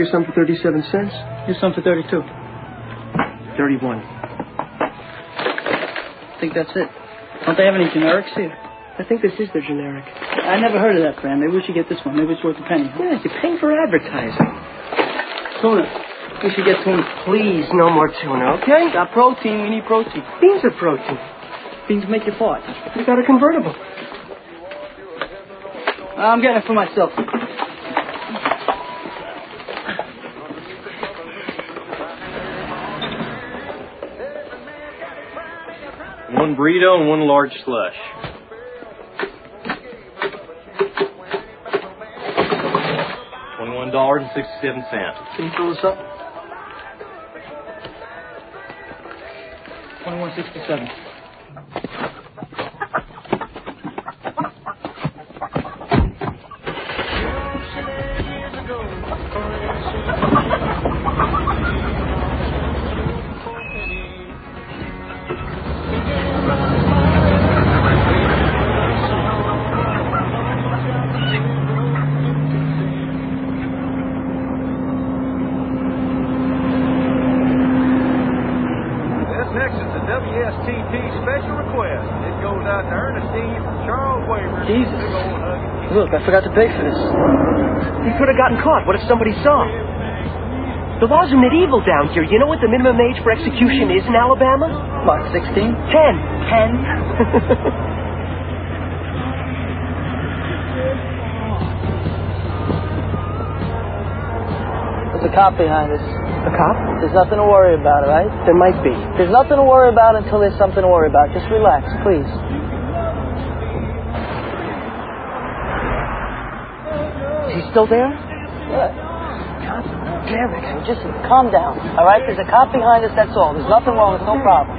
Here's some for 37 cents. Here's some for 32. 31. I think that's it. Don't they have any generics here? I think this is their generic. I never heard of that brand. Maybe we should get this one. Maybe it's worth a penny. Huh? Yeah, you're paying for advertising. Tuna. We should get tuna. Please, no more tuna, okay? Got protein. We need protein. Beans are protein. Beans make you fart. You got a convertible. I'm getting it for myself. One burrito and one large slush. $21.67. Can you fill this up? $21.67. Jesus. Look, I forgot to pay for this. You could have gotten caught. What if somebody saw? The laws are medieval down here. You know what the minimum age for execution is in Alabama? What, 16? 10. 10? There's a cop behind us. A cop? There's nothing to worry about, all right? There might be. There's nothing to worry about until there's something to worry about. Just relax, please. Is he still there? What? God damn it. Just calm down, all right? There's a cop behind us, that's all. There's nothing wrong. It's no problem.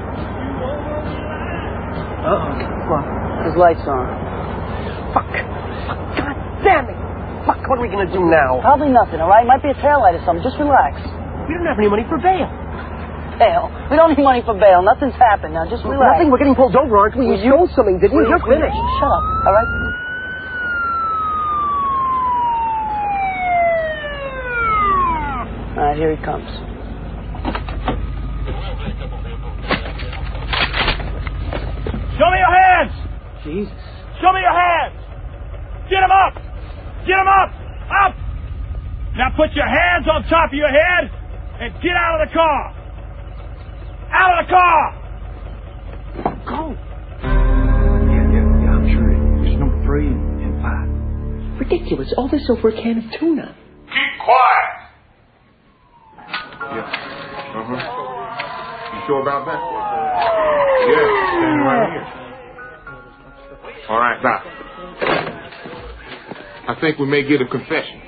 Uh-oh. What? His light's on. Fuck. God damn it. Fuck, what are we going to do now? Probably nothing, all right? Might be a taillight or something. Just relax. We don't have any money for bail. Bail? We don't need money for bail. Nothing's happened. Now, just relax. Nothing. We're getting pulled over, aren't we? You stole something, didn't you? You're finished. Shut up, all right? All right, here he comes. Show me your hands! Jesus. Show me your hands! Get them up! Get them up! Up! Now put your hands on top of your head and get out of the car! Out of the car! Go. Yeah, I'm sure there's no 3 and 5. Ridiculous. All this over a can of tuna. Keep quiet! Yeah. You sure about that? Yeah, standing right here. All right, Doc. I think we may get a confession.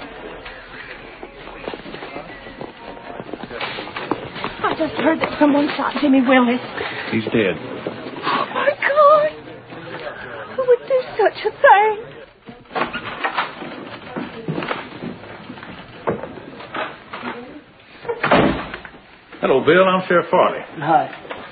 I just heard that someone shot Jimmy Willis. He's dead. Oh, my God. Who would do such a thing? Hello, Bill. I'm Sheriff Farley. Hi.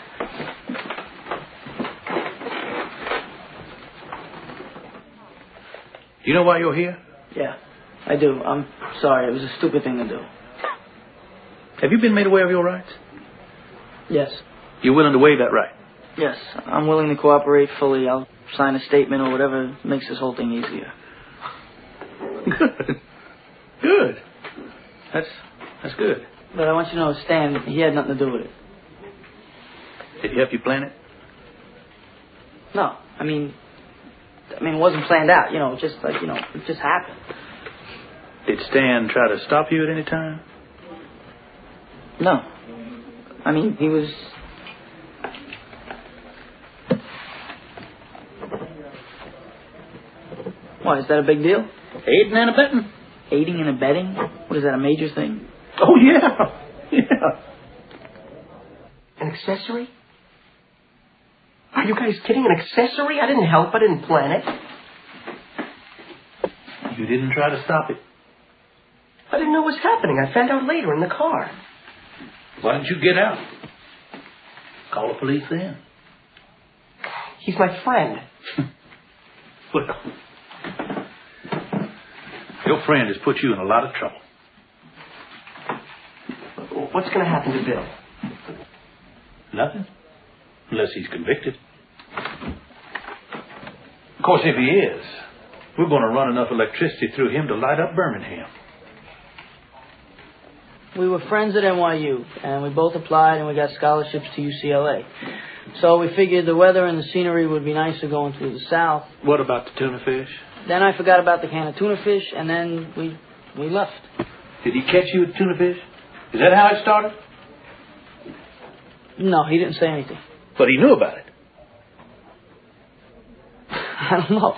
Do you know why you're here? Yeah, I do. I'm sorry. It was a stupid thing to do. Have you been made aware of your rights? Yes. You're willing to waive that right? Yes, I'm willing to cooperate fully. I'll sign a statement or whatever makes this whole thing easier. Good. Good. That's good. But I want you to know, Stan, he had nothing to do with it. Did he help you plan it? No, I mean, it wasn't planned out. You know, just like, it just happened. Did Stan try to stop you at any time? No. I mean, he was... Why, is that a big deal? Aiding and abetting. Aiding and abetting? What is that, a major thing? Oh, yeah. Yeah. An accessory? Are you guys kidding? An accessory? I didn't help. I didn't plan it. You didn't try to stop it. I didn't know what was happening. I found out later in the car. Why didn't you get out? Call the police then. He's my friend. Well, your friend has put you in a lot of trouble. What's going to happen to Bill? Nothing. Unless he's convicted. Of course, if he is, we're going to run enough electricity through him to light up Birmingham. We were friends at NYU, and we both applied, and we got scholarships to UCLA. So we figured the weather and the scenery would be nicer going through the South. What about the tuna fish? Then I forgot about the can of tuna fish, and then we left. Did he catch you with tuna fish? Is that how it started? No, he didn't say anything. But he knew about it. I don't know.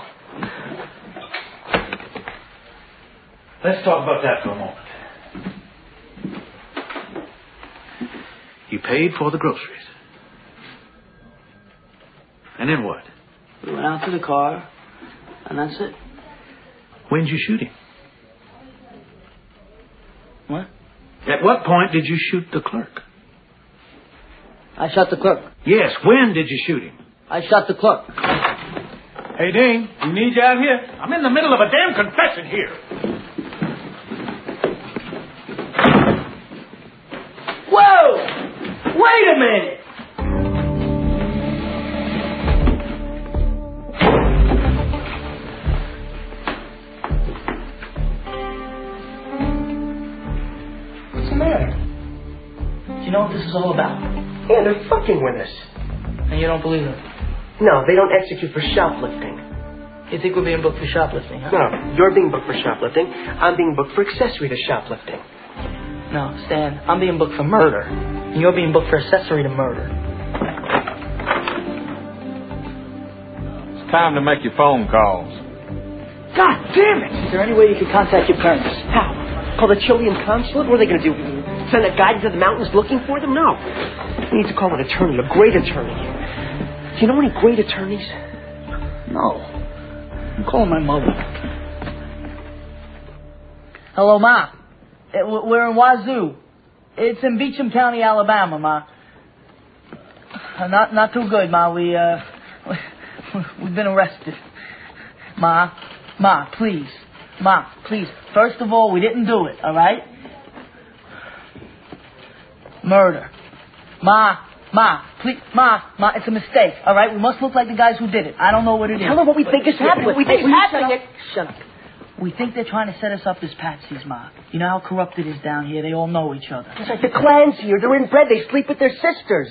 Let's talk about that for a moment. You paid for the groceries. And then what? We went out to the car, and that's it. When did you shoot him? What? At what point did you shoot the clerk? I shot the clerk. Yes, when did you shoot him? I shot the clerk. Hey, Dean, we need you out here. I'm in the middle of a damn confession here. Whoa! Wait a minute! What's the matter? Do you know what this is all about? Yeah, they're fucking with us. And you don't believe it? No, they don't execute for shoplifting. You think we're being booked for shoplifting, huh? No, you're being booked for shoplifting. I'm being booked for accessory to shoplifting. No, Stan, I'm being booked for murder. And you're being booked for accessory to murder. It's time to make your phone calls. God damn it! Is there any way you could contact your parents? How? Call the Chilean consulate? What are they going to do? Send a guide into the mountains looking for them? No. You need to call an attorney, a great attorney. Do you know any great attorneys? No. I'm calling my mother. Hello, Ma. We're in Wazoo. It's in Beecham County, Alabama, Ma. Not too good, Ma. We've been arrested. Ma, please. Ma, please. First of all, we didn't do it, all right? Murder. Ma, please, Ma, it's a mistake, all right? We must look like the guys who did it. I don't know what it is. Tell them what we think is happening. What we think is happening. Shut up. We think they're trying to set us up as patsies, Ma. You know how corrupt it is down here. They all know each other. It's like the clans here. They're inbred. They sleep with their sisters.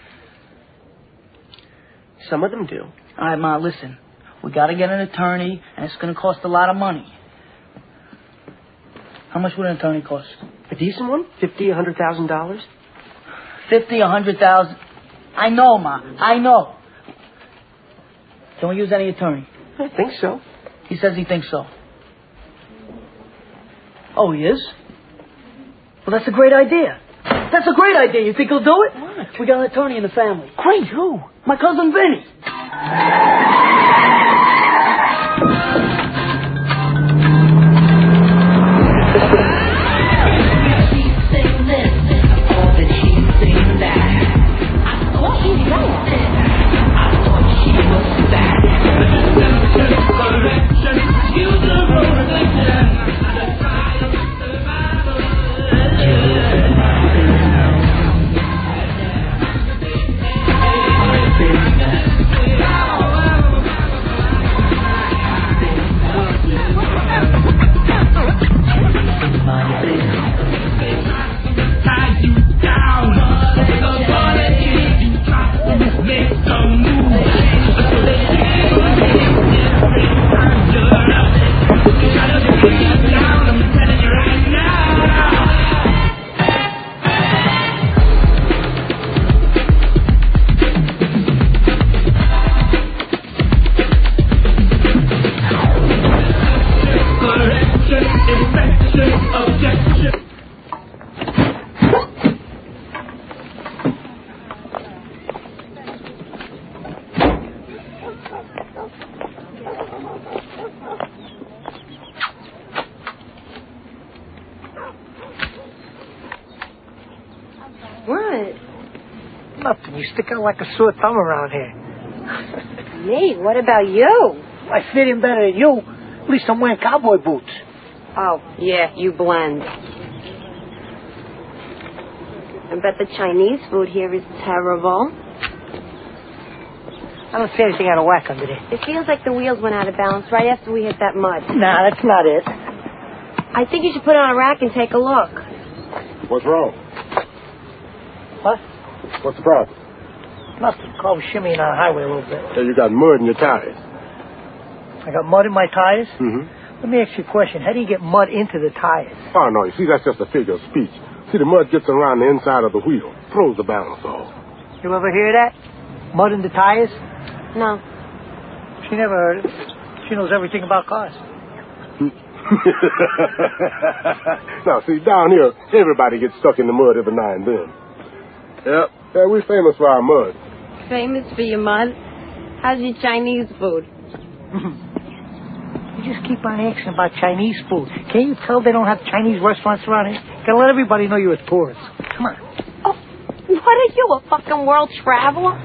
Some of them do. All right, Ma, listen. We got to get an attorney, and it's going to cost a lot of money. How much would an attorney cost? A decent one? $50,000, $100,000? 50, 100,000. I know, Ma. I know. Can we use any attorney? I think so. He says he thinks so. Oh, he is? Well, that's a great idea. That's a great idea. You think he'll do it? What? We got an attorney in the family. Great. Who? My cousin Vinny. Nothing. You stick out like a sore thumb around here. Me? What about you? I fit in better than you. At least I'm wearing cowboy boots. Oh, yeah, you blend. I bet the Chinese food here is terrible. I don't see anything out of whack under there. It feels like the wheels went out of balance right after we hit that mud. Nah, that's not it. I think you should put it on a rack and take a look. What's wrong? What? What's the problem? Nothing. Car was shimmying on the highway a little bit. Yeah, you got mud in your tires. I got mud in my tires? Mm-hmm. Let me ask you a question. How do you get mud into the tires? Oh, no, you see, that's just a figure of speech. See, the mud gets around the inside of the wheel, throws the balance off. You ever hear that? Mud in the tires? No. She never heard it. She knows everything about cars. Now, see, down here, everybody gets stuck in the mud every now and then. Yep. Yeah, we're famous for our mud. Famous for your mud? How's your Chinese food? You just keep on asking about Chinese food. Can't you tell they don't have Chinese restaurants around here? Gotta let everybody know you're a tourist. Come on. Oh, what are you, a fucking world traveler?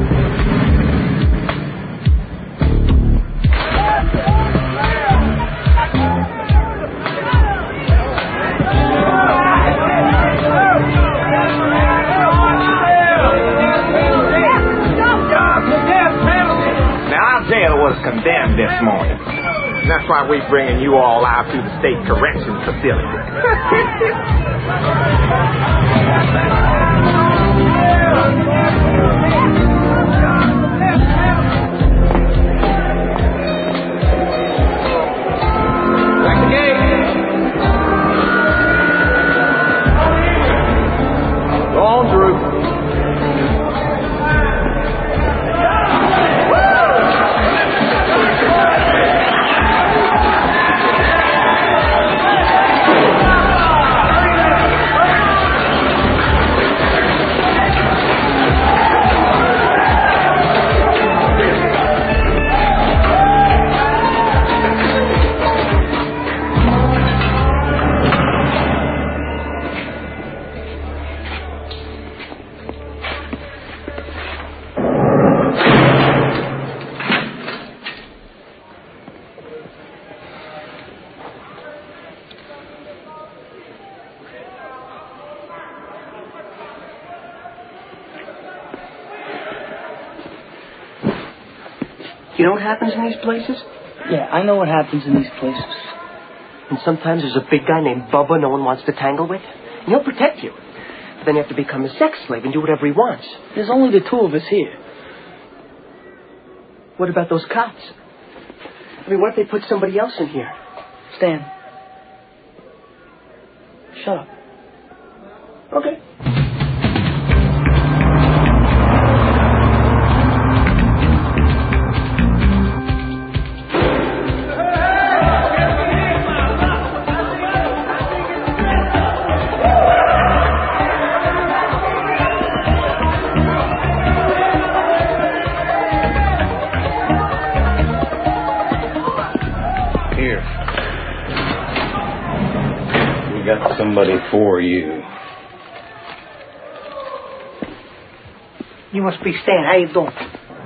Jail was condemned this morning. That's why we're bringing you all out to the state correction facility. Back the gate. Go on, Drew. You know what happens in these places? Yeah, I know what happens in these places. And sometimes there's a big guy named Bubba no one wants to tangle with. And he'll protect you. But then you have to become a sex slave and do whatever he wants. There's only the two of us here. What about those cops? I mean, what if they put somebody else in here? Stan. Shut up. Okay. Got somebody for you. You must be Stan. How you doing?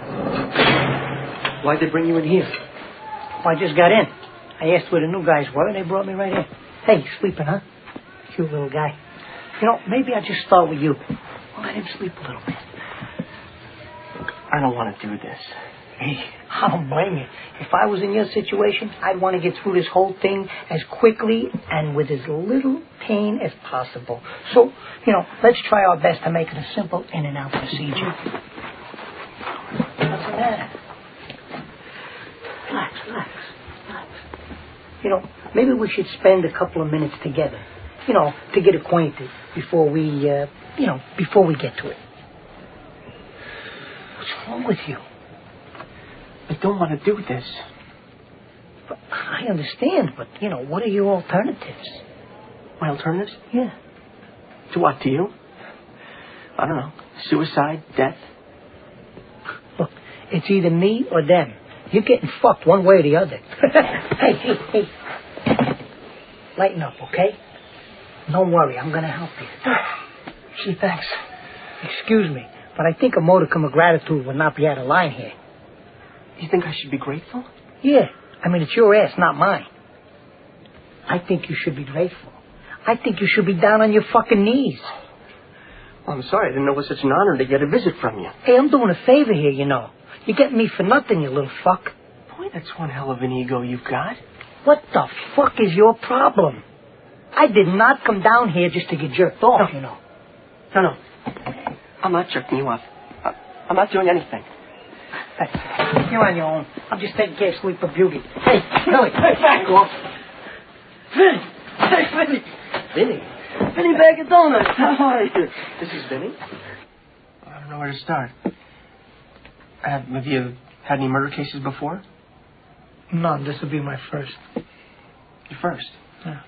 Why'd they bring you in here? Well, I just got in. I asked where the new guys were, and they brought me right in. Hey, sleeping, huh? Cute little guy. You know, maybe I'll just start with you. Well, let him sleep a little bit. I don't want to do this. Hey, I don't blame you. If I was in your situation, I'd want to get through this whole thing as quickly and with as little pain as possible. So, you know, let's try our best to make it a simple in and out procedure. What's the matter? Relax. You know, maybe we should spend a couple of minutes together, you know, to get acquainted before we get to it. What's wrong with you? I don't want to do this. But I understand, but, you know, what are your alternatives? My alternatives? Yeah. To what, to you? I don't know. Suicide, death? Look, it's either me or them. You're getting fucked one way or the other. Hey. Lighten up, okay? Don't worry, I'm going to help you. Gee, thanks. Excuse me, but I think a modicum of gratitude would not be out of line here. You think I should be grateful? Yeah. I mean, it's your ass, not mine. I think you should be grateful. I think you should be down on your fucking knees. I'm sorry. I didn't know it was such an honor to get a visit from you. Hey, I'm doing a favor here, you know. You're getting me for nothing, you little fuck. Boy, that's one hell of an ego you've got. What the fuck is your problem? I did not come down here just to get jerked off, you know. No. I'm not jerking you off. I'm not doing anything. Hey, you're on your own. I'm just taking care of Sleeper Beauty. Hey, Billy. Hey, back off. Vinny. Hey, Vinny. Vinny? Vinny Bag of Donuts. How are you? This is Vinny. I don't know where to start. Have you had any murder cases before? None. This will be my first. Your first? Yeah.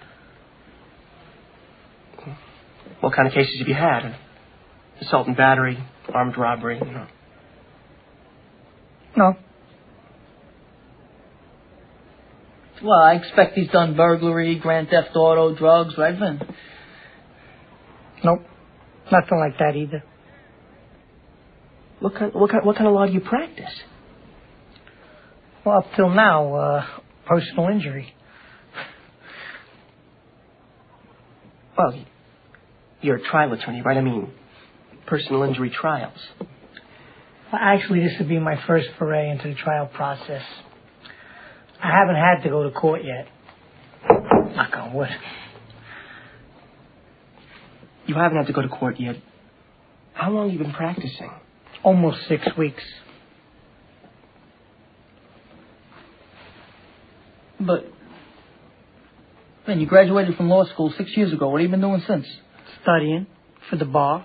What kind of cases have you had? Assault and battery, armed robbery, you know? No. Well, I expect he's done burglary, grand theft auto, drugs, right, Vin? Nope. Nothing like that either. What kind of law do you practice? Well, up till now, personal injury. Well, you're a trial attorney, right? I mean, personal injury trials. Well, actually, this would be my first foray into the trial process. I haven't had to go to court yet. Knock on wood. You haven't had to go to court yet. How long have you been practicing? Almost 6 weeks. But, man, you graduated from law school 6 years ago. What have you been doing since? Studying for the bar.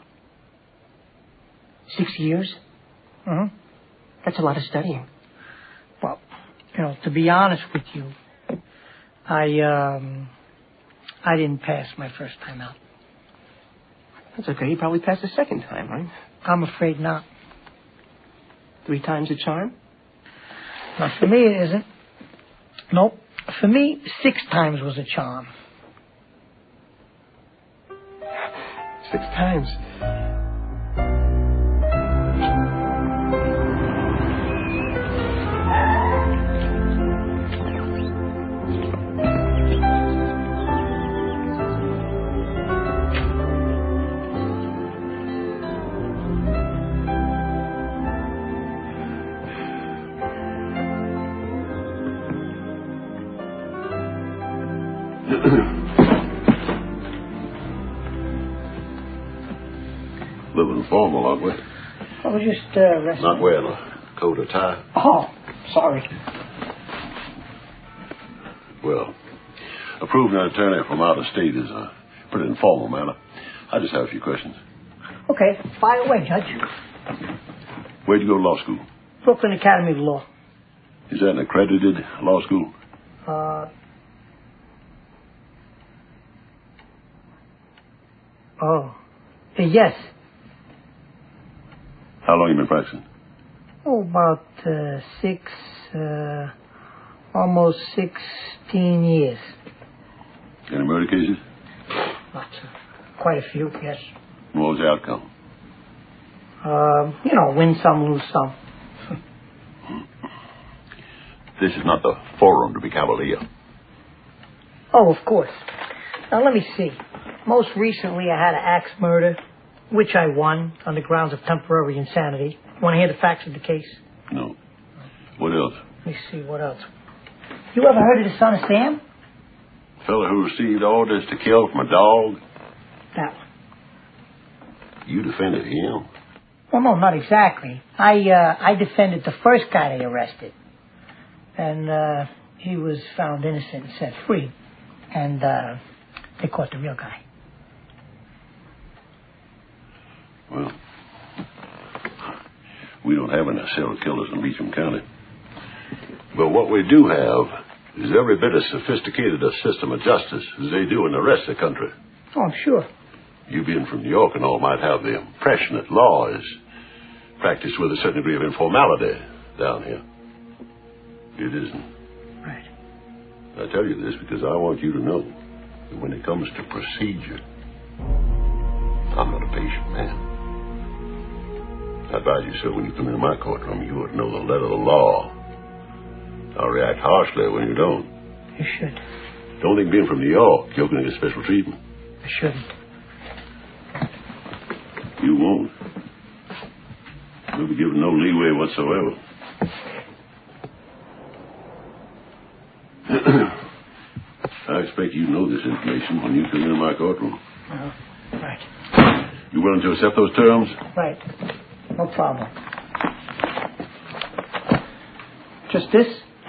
6 years? Mm-hmm. That's a lot of studying. Well, you know, to be honest with you, I didn't pass my first time out. That's okay. You probably passed the second time, right? I'm afraid not. 3 times a charm? Now, for me, it isn't. Nope. For me, 6 times was a charm. 6 times. Living formal, aren't we? I was just resting. Not wearing a coat or tie? Oh, sorry. Well, approving an attorney from out of state is a pretty informal matter. I just have a few questions. Okay, fire away, Judge. Where'd you go to law school? Brooklyn Academy of Law. Is that an accredited law school? Yes. How long you been practicing? Oh, about almost 16 years. Any murder cases? Lots of, quite a few, yes. What was the outcome? You know, win some, lose some. This is not the forum to be cavalier. Oh, of course. Now, let me see. Most recently, I had an axe murder, which I won on the grounds of temporary insanity. Want to hear the facts of the case? No. What else? Let me see, what else? You ever heard of the Son of Sam? Fella who received orders to kill from a dog? That one. You defended him? Well, no, not exactly. I defended the first guy they arrested. And, he was found innocent and set free. And, they caught the real guy. Well, we don't have any serial killers in Beecham County. But what we do have is every bit as sophisticated a system of justice as they do in the rest of the country. Oh, I'm sure. You being from New York and all might have the impression that law is practiced with a certain degree of informality down here. It isn't. Right. I tell you this because I want you to know that when it comes to procedure, I'm not a patient man. I advise you, sir, when you come into my courtroom, you ought to know the letter of the law. I'll react harshly when you don't. You should. Don't think being from New York, you're going to get special treatment. I shouldn't. You won't. You'll be given no leeway whatsoever. I expect you know this information when you come into my courtroom. Right. You willing to accept those terms? Right. No problem. Just this?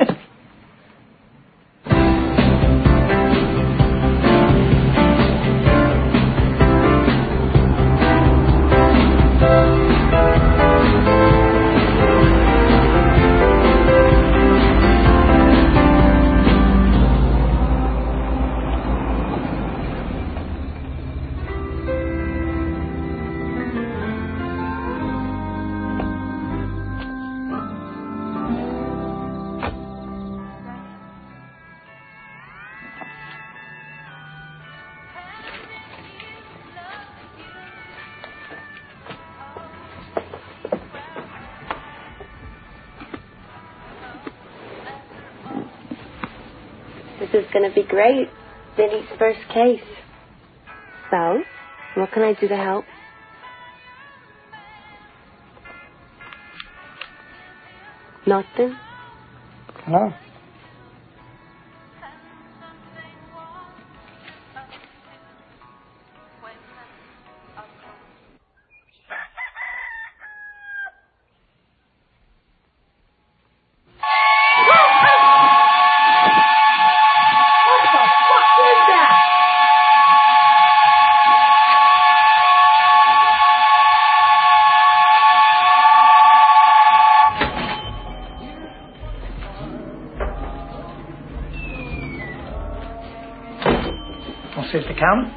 This is going to be great. Vinny's first case. So, what can I do to help? Nothing? No. Mr. County?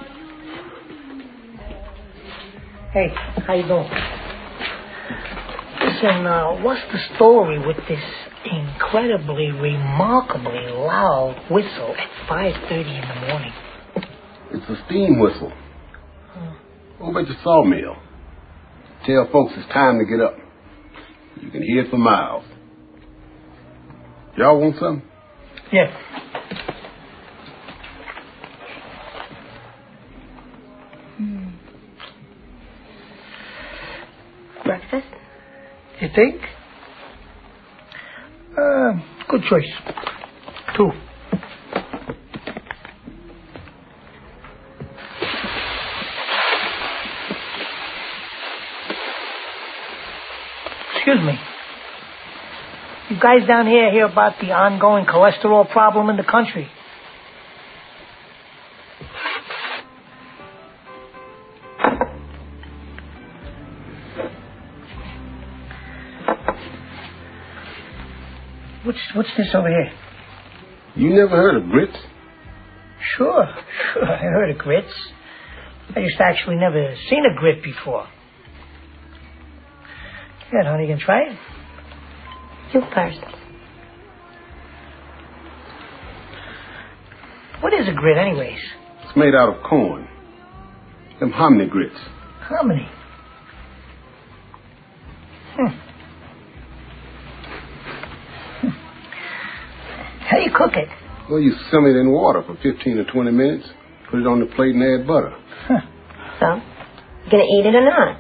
Hey, how you doing? Listen, what's the story with this incredibly, remarkably loud whistle at 5:30 in the morning? It's a steam whistle. Over at the sawmill. Tell folks it's time to get up. You can hear it for miles. Y'all want something? Yeah. Breakfast? You think? Good choice. 2. Excuse me. You guys down here hear about the ongoing cholesterol problem in the country? What's this over here? You never heard of grits? Sure, I heard of grits. I just actually never seen a grit before. Yeah, honey, you can try it? You first. What is a grit, anyways? It's made out of corn. Them hominy grits. Hominy? How do you cook it? Well, you simmer it in water for 15 or 20 minutes. Put it on the plate and add butter. So, you gonna eat it or not?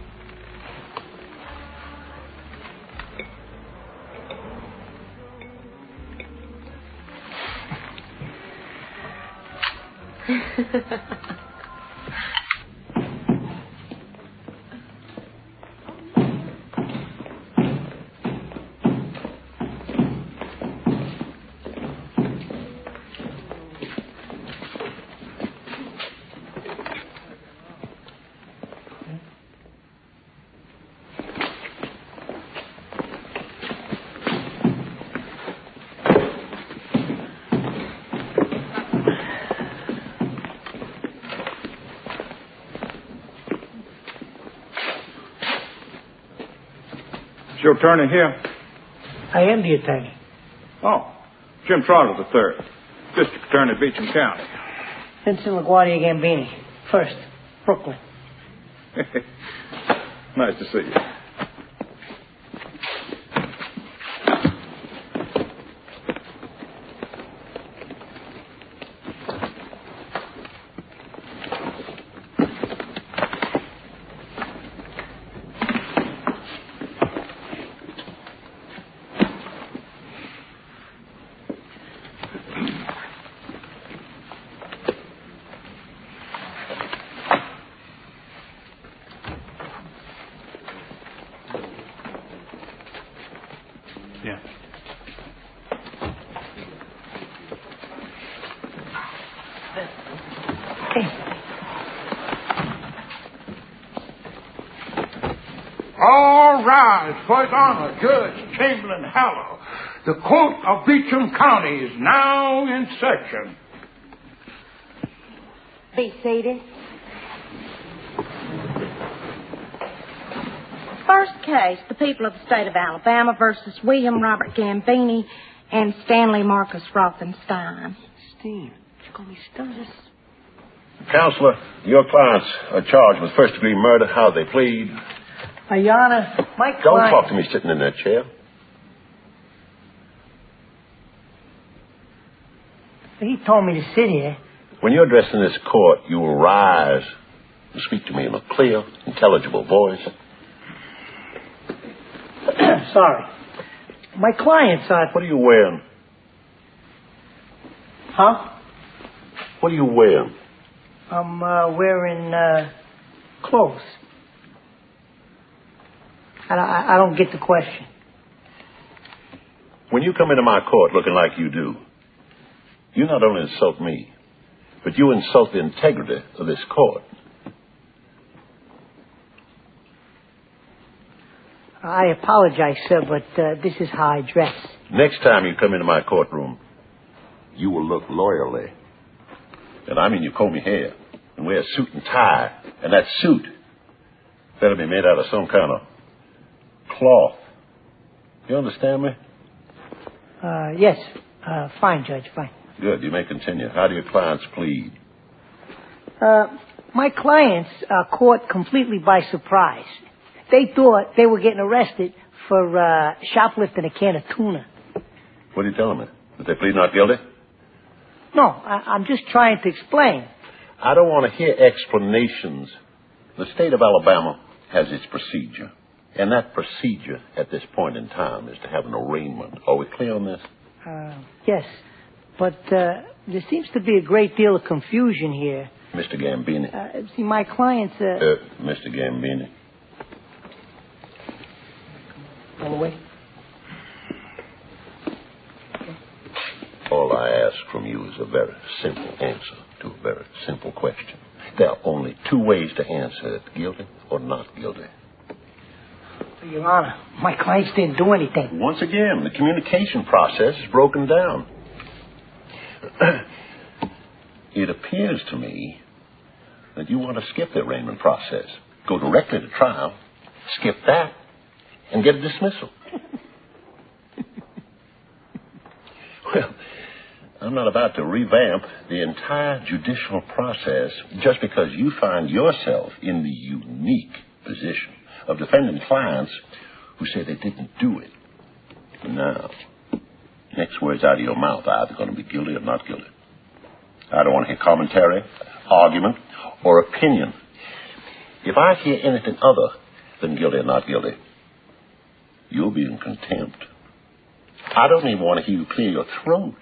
It's your attorney here? I am the attorney. Oh, Jim Trotter III, District Attorney, Beecham County. Vincent LaGuardia Gambini. First, Brooklyn. Nice to see you. Yeah. All rise for His Honor, Judge Chamberlain Hallow. The court of Beecham County is now in session. Be seated. First case, the people of the state of Alabama versus William Robert Gambini and Stanley Marcus Rothenstein. Steve, you call me Stuntus? Counselor, your clients are charged with first-degree murder. How they plead? Your Honor, my client... Don't talk to me sitting in that chair. He told me to sit here. When you're addressing this court, you will rise and speak to me in a clear, intelligible voice. Sorry. My client's on... What are you wearing? Huh? What are you wearing? I'm wearing clothes. I don't get the question. When you come into my court looking like you do, you not only insult me, but you insult the integrity of this court. I apologize, sir, but this is how I dress. Next time you come into my courtroom, you will look lawyerly. And I mean you comb your hair and wear a suit and tie. And that suit better be made out of some kind of cloth. You understand me? Yes. Fine, Judge, fine. Good. You may continue. How do your clients plead? My clients are caught completely by surprise. They thought they were getting arrested for shoplifting a can of tuna. What are you telling me? That they plead not guilty? No, I'm just trying to explain. I don't want to hear explanations. The state of Alabama has its procedure. And that procedure at this point in time is to have an arraignment. Are we clear on this? Yes. But there seems to be a great deal of confusion here. Mr. Gambini. See, my client's... Mr. Gambini. All the way? All I ask from you is a very simple answer to a very simple question. There are only two ways to answer it, guilty or not guilty. Your Honor, my clients didn't do anything. Once again, the communication process is broken down. It appears to me that you want to skip the arraignment process, go directly to trial, skip that, and get a dismissal. Well, I'm not about to revamp the entire judicial process just because you find yourself in the unique position of defending clients who say they didn't do it. Now, next words out of your mouth are either going to be guilty or not guilty. I don't want to hear commentary, argument, or opinion. If I hear anything other than guilty or not guilty, you'll be in contempt. I don't even want to hear you clear your throat.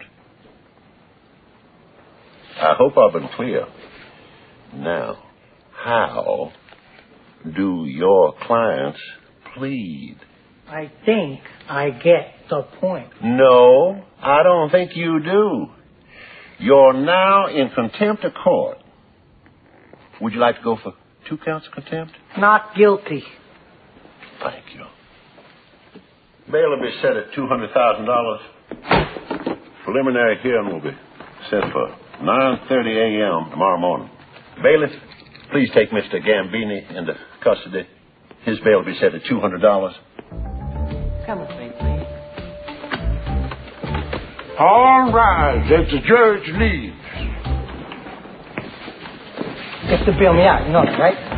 I hope I've been clear. Now, how do your clients plead? I think I get the point. No, I don't think you do. You're now in contempt of court. Would you like to go for 2 counts of contempt? Not guilty. Thank you. Bail will be set at $200,000. Preliminary hearing will be set for 9:30 a.m. tomorrow morning. Bailiff, please take Mr. Gambini into custody. His bail will be set at $200. Come with me, please. All rise as the judge leaves. You have to bail me out, you know that, right?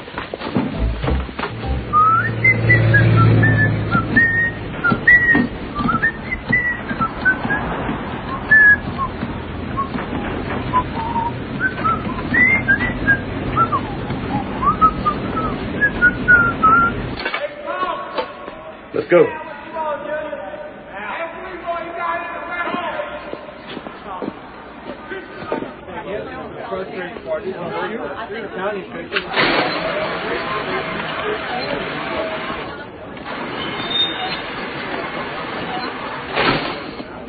Let's go.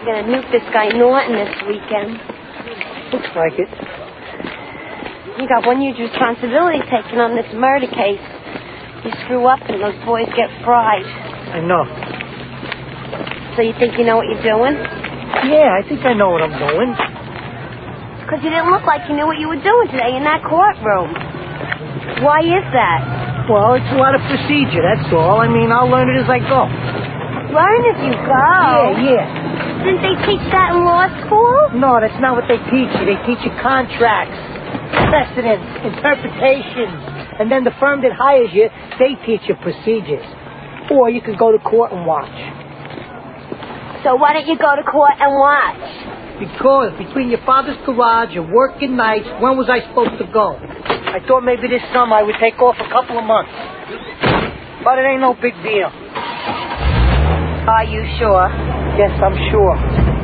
You're gonna nuke this guy Norton this weekend. Looks like it. You got one huge responsibility taking on this murder case. You screw up and those boys get fried. I know. So you think you know what you're doing? Yeah, I think I know what I'm doing. Because you didn't look like you knew what you were doing today in that courtroom. Why is that? Well, it's a lot of procedure, that's all. I mean, I'll learn it as I go. Learn as you go? Yeah. Didn't they teach that in law school? No, that's not what they teach you. They teach you contracts, precedents, interpretations. And then the firm that hires you, they teach you procedures. Or you could go to court and watch. So why don't you go to court and watch? Because between your father's garage and working nights, when was I supposed to go? I thought maybe this summer I would take off a couple of months. But it ain't no big deal. Are you sure? Yes, I'm sure.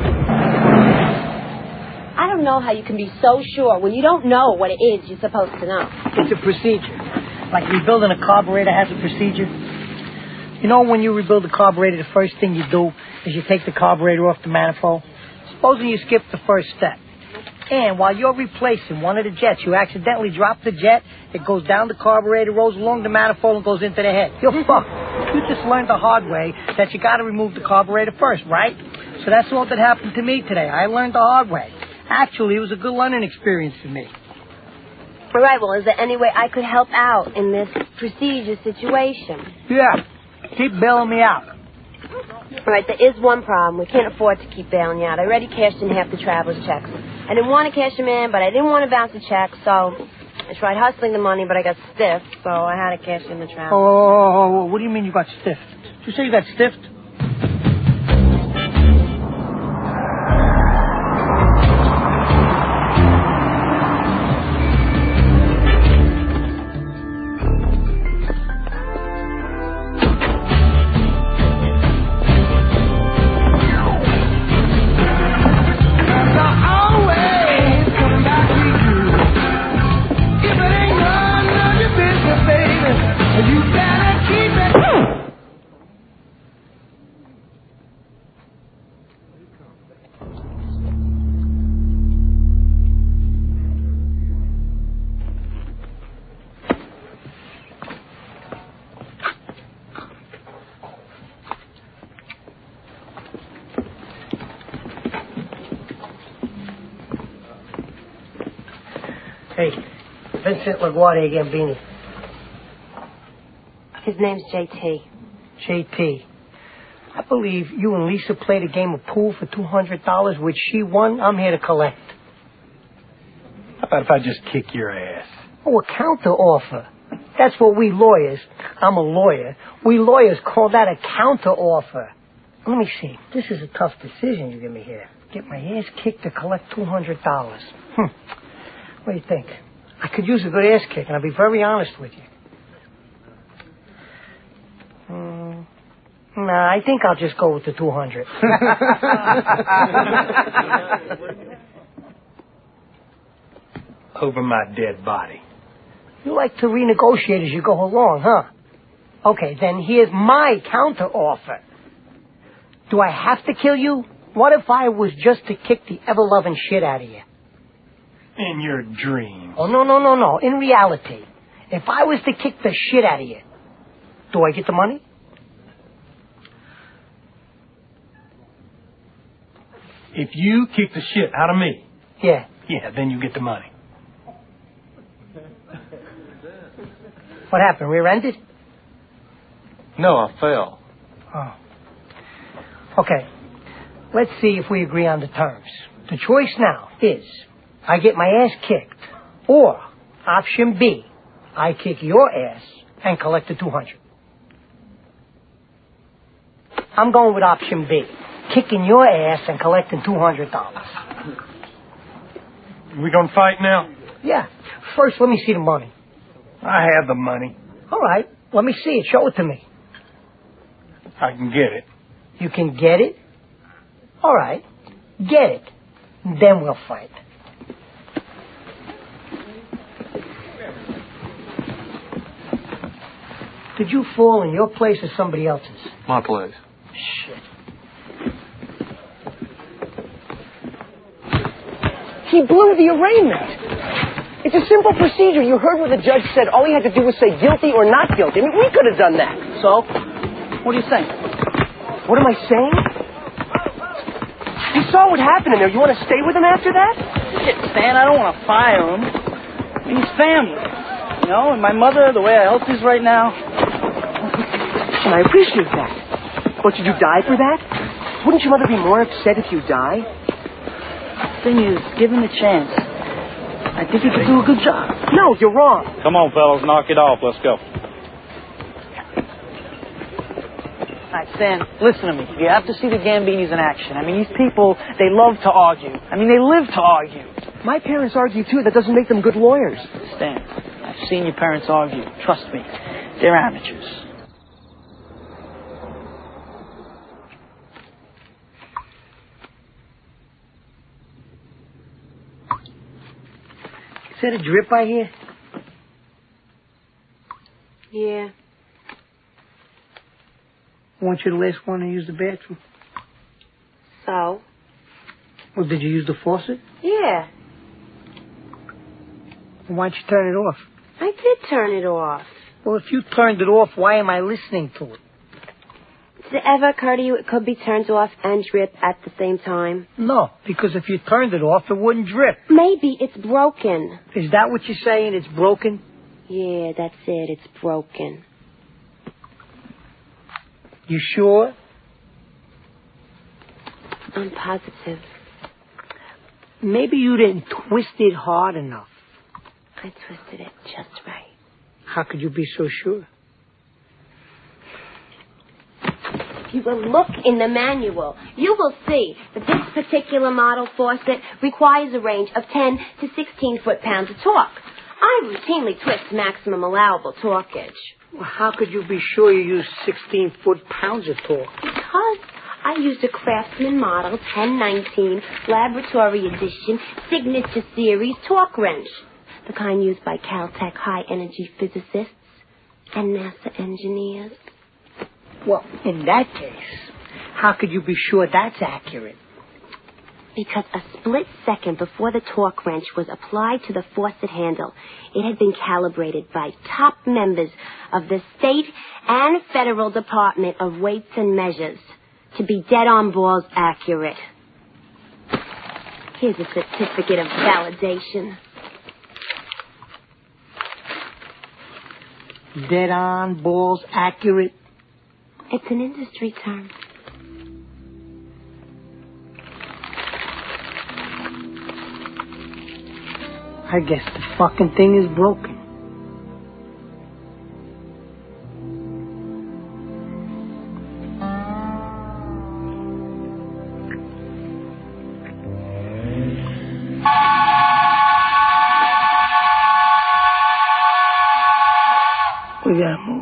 I don't know how you can be so sure when you don't know what it is you're supposed to know. It's a procedure. Like rebuilding a carburetor has a procedure. You know, when you rebuild a carburetor, the first thing you do is you take the carburetor off the manifold. Supposing you skip the first step. And while you're replacing one of the jets, you accidentally drop the jet, it goes down the carburetor, rolls along the manifold, and goes into the head. You're fucked. You just learned the hard way that you got to remove the carburetor first, right? So that's all that happened to me today. I learned the hard way. Actually, it was a good learning experience for me. All right, well, is there any way I could help out in this procedure situation? Yeah. Keep bailing me out. All right, there is one problem. We can't afford to keep bailing you out. I already cashed in half the traveler's checks. I didn't want to cash them in, but I didn't want to bounce a check, so I tried hustling the money, but I got stiff, so I had to cash in the travel. Oh, what do you mean you got stiffed? Did you say you got stiffed? Hey, Vincent LaGuardia Gambini. His name's J.T. J.T. I believe you and Lisa played a game of pool for $200, which she won. I'm here to collect. How about if I just kick your ass? Oh, a counter offer. That's what we lawyers, I'm a lawyer, we lawyers call that a counter offer. Let me see. This is a tough decision you give me here. Get my ass kicked to collect $200. What do you think? I could use a good ass kick, and I'll be very honest with you. Nah, I think I'll just go with the 200. Over my dead body. You like to renegotiate as you go along, huh? Okay, then here's my counter offer. Do I have to kill you? What if I was just to kick the ever-loving shit out of you? In your dreams. Oh, no. In reality, if I was to kick the shit out of you, do I get the money? If you kick the shit out of me. Yeah. Yeah, then you get the money. What happened, rear-ended? No, I fell. Oh. Okay. Let's see if we agree on the terms. The choice now is I get my ass kicked, or option B, I kick your ass and collect the 200. I'm going with option B, kicking your ass and collecting $200. We gonna fight now? Yeah. First, let me see the money. I have the money. All right. Let me see it. Show it to me. I can get it. You can get it? All right. Get it. Then we'll fight. Did you fall in your place or somebody else's? My place. Shit. He blew the arraignment. It's a simple procedure. You heard what the judge said. All he had to do was say guilty or not guilty. I mean, we could have done that. So, what are you saying? What am I saying? You saw what happened in there. You want to stay with him after that? Shit, Stan, I don't want to fire him. I mean, he's family. You know, and my mother, the way our health is right now. And I appreciate that. But should you die for that? Wouldn't your mother be more upset if you die? The thing is, give him a chance. I think he could do a good job. No, you're wrong. Come on, fellas, knock it off. Let's go. All right, Stan, listen to me. You have to see the Gambinis in action. I mean, these people, they love to argue. I mean, they live to argue. My parents argue, too. That doesn't make them good lawyers. Stan, I've seen your parents argue. Trust me. They're amateurs. Is that a drip I hear? Yeah. I want you the last one to use the bathroom. So? Well, did you use the faucet? Yeah. Well, why don't you turn it off? I did turn it off. Well, if you turned it off, why am I listening to it? Did it ever occur to you it could be turned off and drip at the same time? No, because if you turned it off, it wouldn't drip. Maybe it's broken. Is that what you're saying? It's broken? Yeah, that's it. It's broken. You sure? I'm positive. Maybe you didn't twist it hard enough. I twisted it just right. How could you be so sure? If you will look in the manual, you will see that this particular model faucet requires a range of 10 to 16 foot-pounds of torque. I routinely twist maximum allowable torquage. Well, how could you be sure you used 16 foot-pounds of torque? Because I used a Craftsman Model 1019 Laboratory Edition Signature Series torque wrench, the kind used by Caltech high-energy physicists and NASA engineers. Well, in that case, how could you be sure that's accurate? Because a split second before the torque wrench was applied to the faucet handle, it had been calibrated by top members of the state and federal Department of Weights and Measures to be dead on balls accurate. Here's a certificate of validation. Dead on balls accurate? It's an industry term. I guess the fucking thing is broken. We gotta move.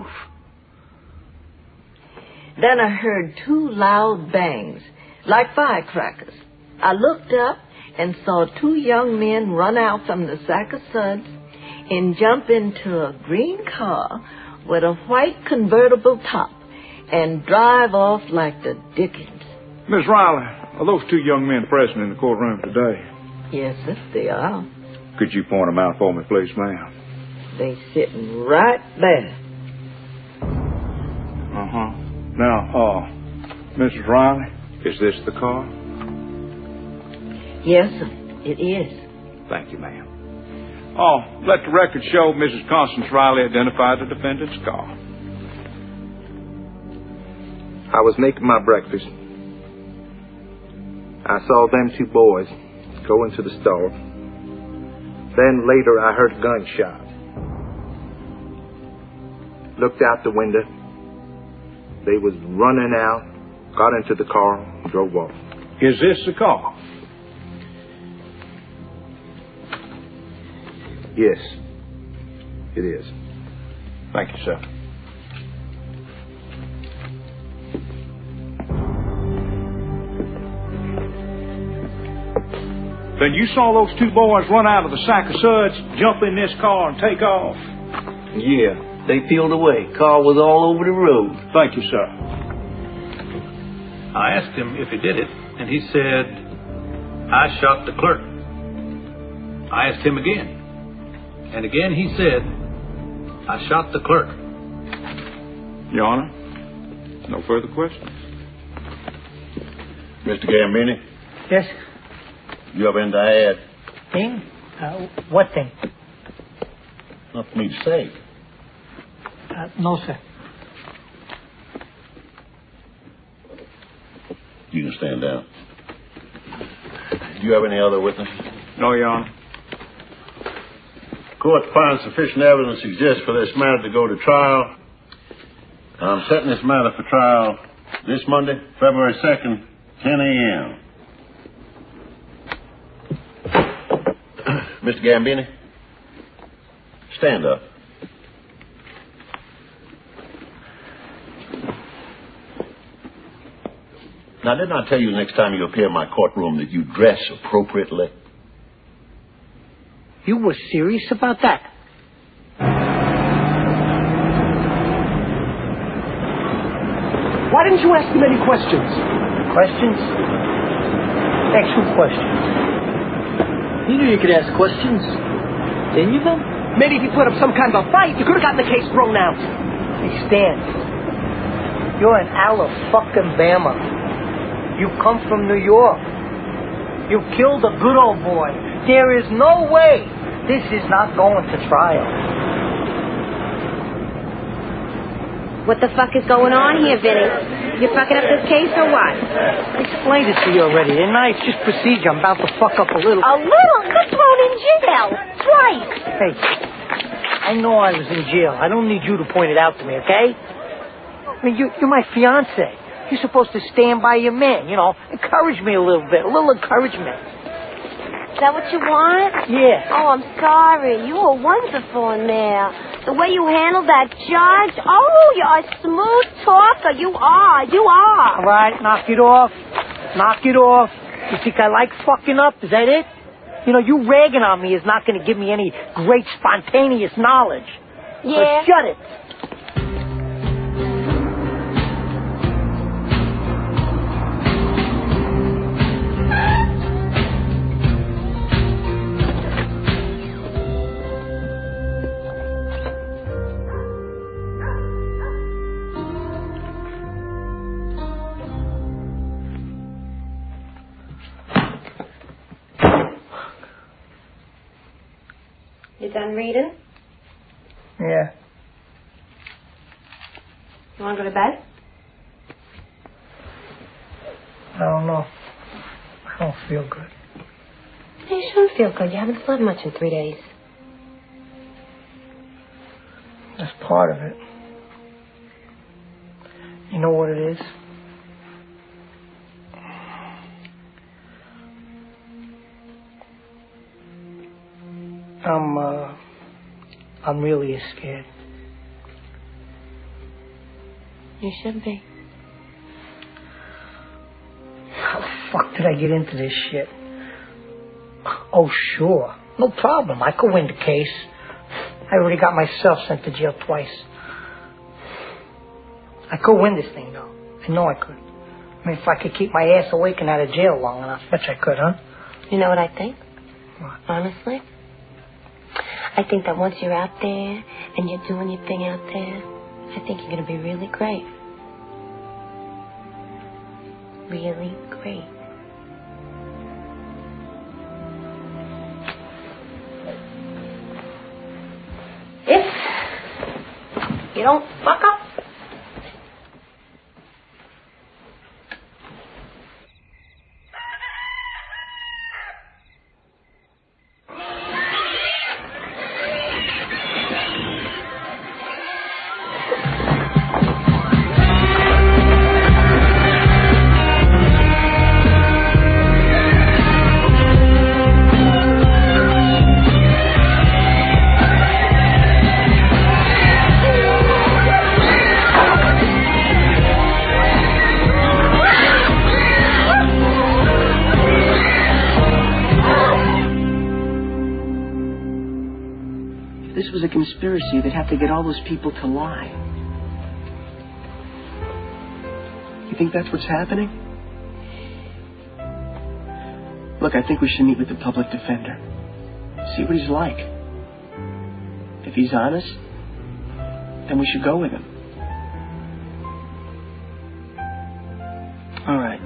Then I heard two loud bangs, like firecrackers. I looked up and saw two young men run out from the sack of suds and jump into a green car with a white convertible top and drive off like the dickens. Miss Riley, are those two young men present in the courtroom today? Yes, sir, they are. Could you point them out for me, please, ma'am? They sitting right there. Uh-huh. Now, Mrs. Riley, is this the car? Yes, sir, it is. Thank you, ma'am. Oh, let the record show Mrs. Constance Riley identified the defendant's car. I was making my breakfast. I saw them two boys go into the store. Then later I heard a gunshot. Looked out the window. They was running out, got into the car, and drove off. Is this the car? Yes, it is. Thank you, sir. Then you saw those two boys run out of the sack of suds, jump in this car, and take off? Yeah, they peeled away. Car was all over the road. Thank you, sir. I asked him if he did it, and he said, I shot the clerk. I asked him again. And again he said, I shot the clerk. Your Honor, no further questions. Mr. Gambini, Yes? you have anything to add? Thing? What thing? Not for me to say. No, sir. You can stand down. Do you have any other witnesses? No, Your Honor. Court finds sufficient evidence exists for this matter to go to trial. I'm setting this matter for trial this Monday, February 2nd, 10 a.m. Mr. Gambini, stand up. Now, didn't I tell you next time you appear in my courtroom that you dress appropriately? You were serious about that? Why didn't you ask him any questions? Questions? Ask you questions. You knew you could ask questions. Didn't you, then? Maybe if you put up some kind of a fight, you could have gotten the case thrown out. Hey, Stan. You're an Alabama. You come from New York. You killed a good old boy. There is no way this is not going to trial. What the fuck is going on here, Vinny? You fucking up this case or what? I explained it to you already, didn't I? It's just procedure. I'm about to fuck up a little. A little? You're thrown in jail. Twice. Hey, I know I was in jail. I don't need you to point it out to me, okay? I mean, you're my fiancé. You're supposed to stand by your man, encourage me a little bit, a little encouragement. Is that what you want? Yeah. Oh, I'm sorry. You were wonderful in there. The way you handled that judge. Oh, you're a smooth talker. You are. All right, knock it off. Knock it off. You think I like fucking up? Is that it? You ragging on me is not going to give me any great spontaneous knowledge. Yeah. So shut it. You done reading? Yeah. You want to go to bed? I don't know. I don't feel good. You shouldn't feel good. You haven't slept much in 3 days. That's part of it. You know what it is? I'm really scared. You should be. How the fuck did I get into this shit? Oh, sure. No problem. I could win the case. I already got myself sent to jail twice. I could win this thing, though. I know I could. I mean, if I could keep my ass awake and out of jail long enough, bet you I could, huh? You know what I think? What? Honestly? I think that once you're out there and you're doing your thing out there, I think you're going to be really great. Really great. If you don't fuck up. This was a conspiracy. They'd have to get all those people to lie. You think that's what's happening? Look, I think we should meet with the public defender. See what he's like. If he's honest, then we should go with him. All right.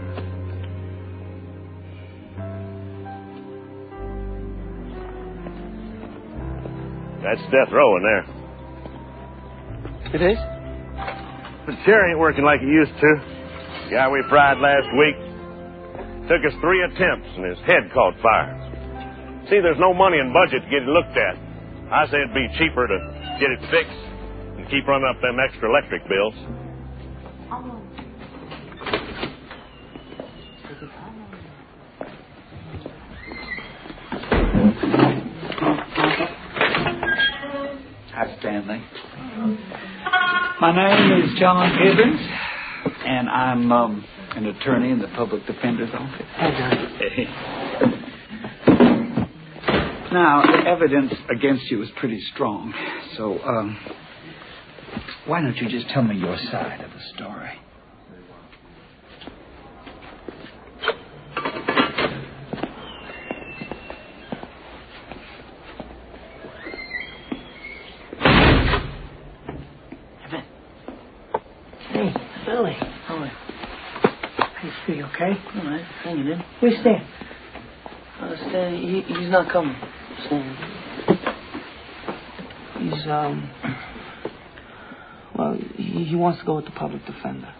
That's death row in there. It is? The chair ain't working like it used to. The guy we fried last week took us 3 attempts and his head caught fire. See, there's no money in budget to get it looked at. I say it'd be cheaper to get it fixed and keep running up them extra electric bills. Hi, Stanley. My name is John Gibbons, and I'm an attorney in the public defender's office. Hi, John. Hey. Now, the evidence against you is pretty strong, so why don't you just tell me your side of the story? Hey, Billy. All right. How you feel, okay? All right, hanging in. Where's Stan? Stan, he's not coming. Stan. He's, well, he wants to go with the public defender.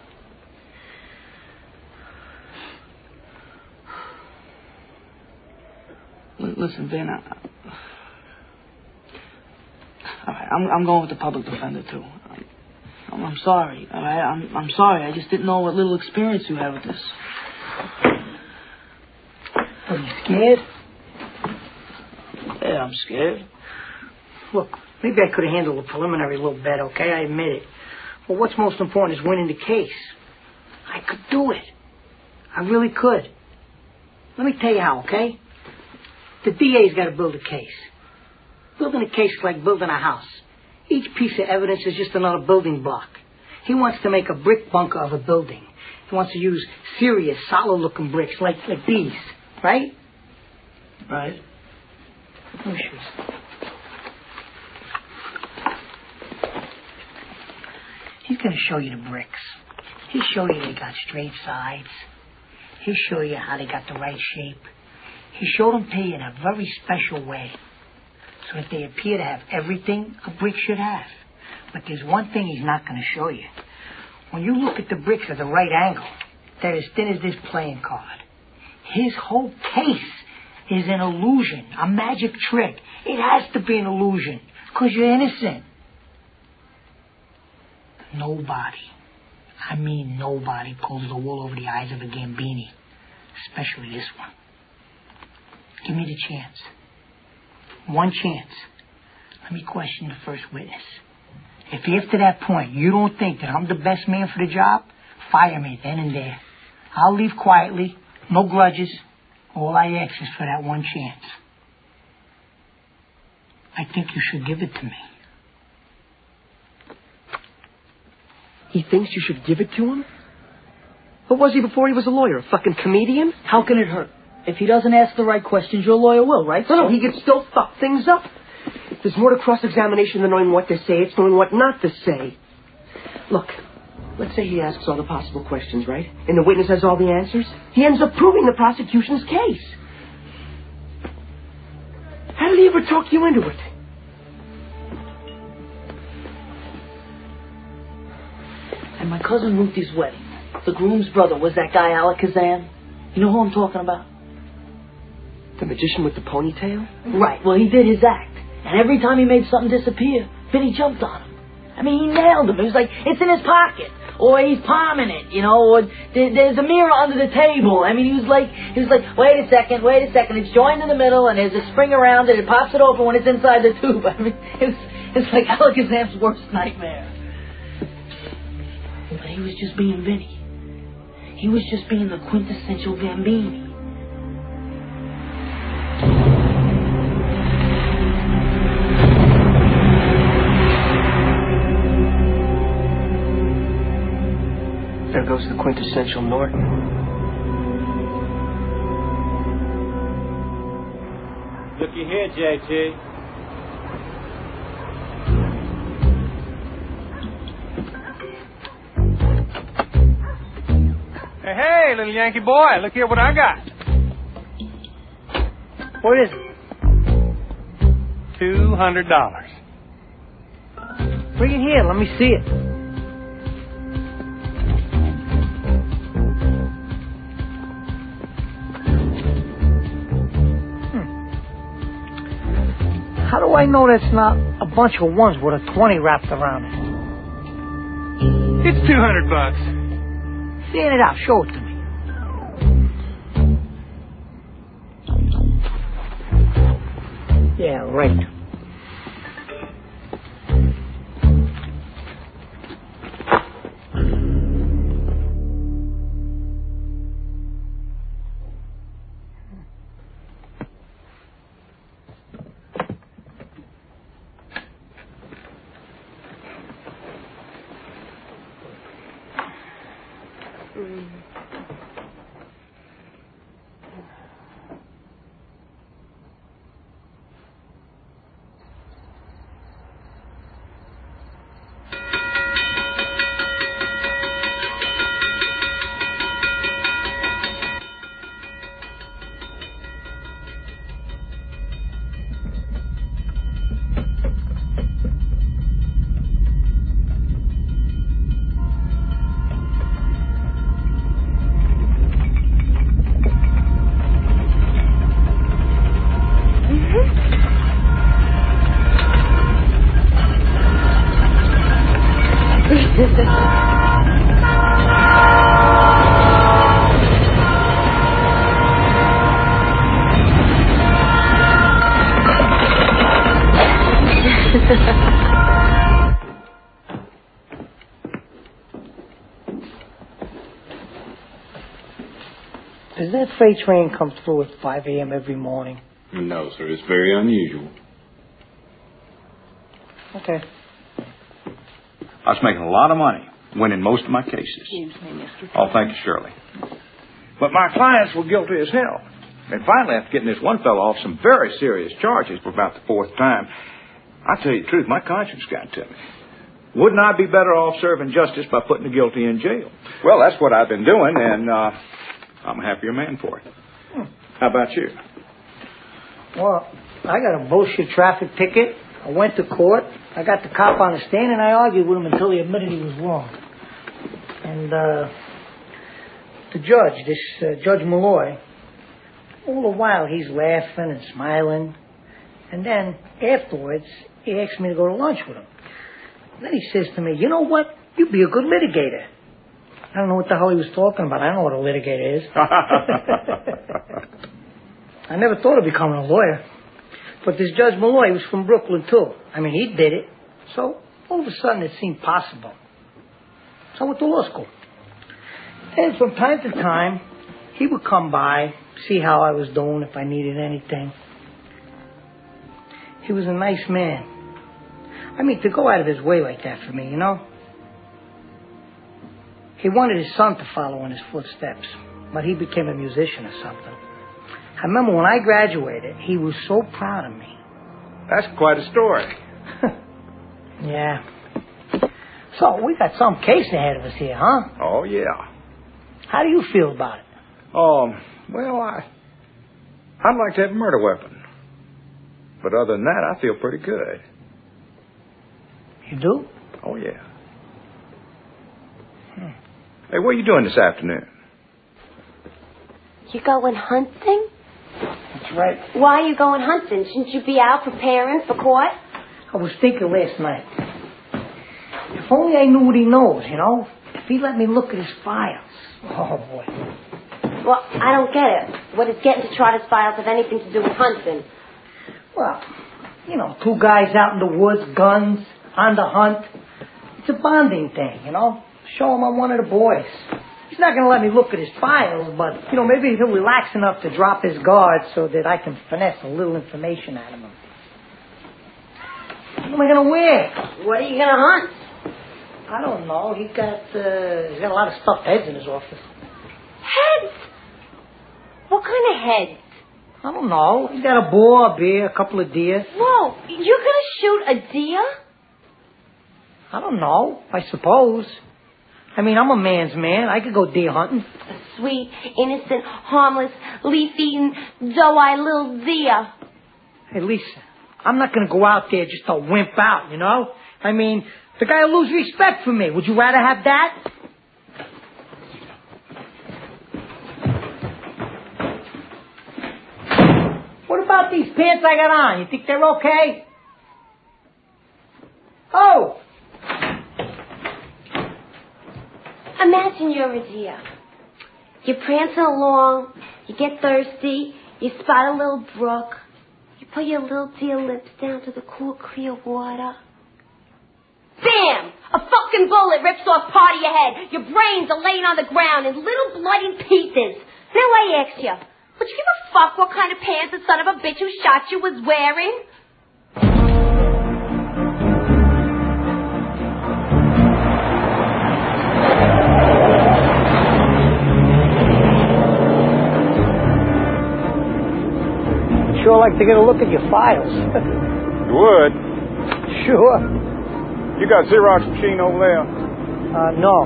Listen, Ben, all right, I'm going with the public defender, too. I'm sorry, all right? I'm sorry. I just didn't know what little experience you have with this. Are you scared? Yeah, I'm scared. Look, maybe I could have handled the preliminary a little better, okay? I admit it. But what's most important is winning the case. I could do it. I really could. Let me tell you how, okay? The DA's got to build a case. Building a case is like building a house. Each piece of evidence is just another building block. He wants to make a brick bunker of a building. He wants to use serious, solid-looking bricks like these, right? Right. Oh, shoot. He's going to show you the bricks. He'll show you they got straight sides. He'll show you how they got the right shape. He showed them to you in a very special way, so that they appear to have everything a brick should have. But there's one thing he's not going to show you. When you look at the bricks at the right angle, they're as thin as this playing card. His whole case is an illusion, a magic trick. It has to be an illusion, because you're innocent. Nobody, I mean nobody, pulls the wool over the eyes of a Gambini, especially this one. Give me the chance. One chance. Let me question the first witness. If after that point you don't think that I'm the best man for the job, fire me then and there. I'll leave quietly, no grudges. All I ask is for that one chance. I think you should give it to me. He thinks you should give it to him? What was he before he was a lawyer? A fucking comedian? How can it hurt? If he doesn't ask the right questions, your lawyer will, right? No, he can still fuck things up. There's more to cross-examination than knowing what to say. It's knowing what not to say. Look, let's say he asks all the possible questions, right? And the witness has all the answers. He ends up proving the prosecution's case. How did he ever talk you into it? At my cousin Ruthie's wedding, the groom's brother was that guy Alakazam. You know who I'm talking about? The magician with the ponytail? Right, well, he did his act. And every time he made something disappear, Vinny jumped on him. I mean, he nailed him. It was like, it's in his pocket. Or he's palming it, you know, or there's a mirror under the table. I mean, he was like, wait a second, it's joined in the middle, and there's a spring around it, it pops it open when it's inside the tube. I mean, it's like Alakazam's worst nightmare. But he was just being Vinny. He was just being the quintessential Gambini. There goes the quintessential Norton. Looky here, JT. Hey, little Yankee boy, look here what I got. What is it? $200. Bring it here. Let me see it. How do I know that's not a bunch of ones with a 20 wrapped around it? It's $200. Stand it out. Show it to me. Yeah, right. Does that freight train come through at 5 a.m. every morning? No, sir. It's very unusual. Okay. I was making a lot of money, winning most of my cases. Excuse me, mister. Oh, thank you, Shirley. But my clients were guilty as hell. And finally, after getting this one fellow off some very serious charges for about the fourth time, I tell you the truth, my conscience got to me. Wouldn't I be better off serving justice by putting the guilty in jail? Well, that's what I've been doing, and I'm a happier man for it. How about you? Well, I got a bullshit traffic ticket. I went to court. I got the cop on the stand, and I argued with him until he admitted he was wrong. And the judge, Judge Malloy, all the while he's laughing and smiling. And then afterwards, he asked me to go to lunch with him. And then he says to me, you know what? You'd be a good litigator. I don't know what the hell he was talking about. I don't know what a litigator is. I never thought of becoming a lawyer. But this Judge Malloy was from Brooklyn, too. I mean, he did it. So, all of a sudden, it seemed possible. So I went to law school. And from time to time, he would come by, see how I was doing, if I needed anything. He was a nice man. I mean, to go out of his way like that for me, you know? He wanted his son to follow in his footsteps, but he became a musician or something. I remember when I graduated, he was so proud of me. That's quite a story. Yeah. So, we got some case ahead of us here, huh? Oh, yeah. How do you feel about it? Well, I'd like to have a murder weapon. But other than that, I feel pretty good. You do? Oh, yeah. Hey, what are you doing this afternoon? You going hunting? That's right. Why are you going hunting? Shouldn't you be out preparing for court? I was thinking last night. If only I knew what he knows, you know? If he let me look at his files. Oh, boy. Well, I don't get it. What does getting to Trotter's files have anything to do with hunting? Well, you know, two guys out in the woods, guns, on the hunt. It's a bonding thing, you know? Show him I'm one of the boys. He's not going to let me look at his files, but, you know, maybe he'll relax enough to drop his guard so that I can finesse a little information out of him. What am I going to wear? What are you going to hunt? I don't know. He's got a lot of stuffed heads in his office. Heads? What kind of heads? I don't know. He's got a boar, a bear, a couple of deer. Whoa, you're gonna shoot a deer? I don't know, I suppose. I mean, I'm a man's man. I could go deer hunting. A sweet, innocent, harmless, leaf-eating, doe-eyed little deer. Hey, Lisa, I'm not going to go out there just to wimp out, you know? I mean, the guy will lose respect for me. Would you rather have that? What about these pants I got on? You think they're okay? Oh! Imagine you're a deer. You're prancing along, you get thirsty, you spot a little brook, you put your little deer lips down to the cool, clear water. Bam! A fucking bullet rips off part of your head. Your brains are laying on the ground in little bloody pieces. Now I ask you, would you give a fuck what kind of pants the son of a bitch who shot you was wearing? Sure like to get a look at your files. You would? Sure. You got Xerox machine over there? No.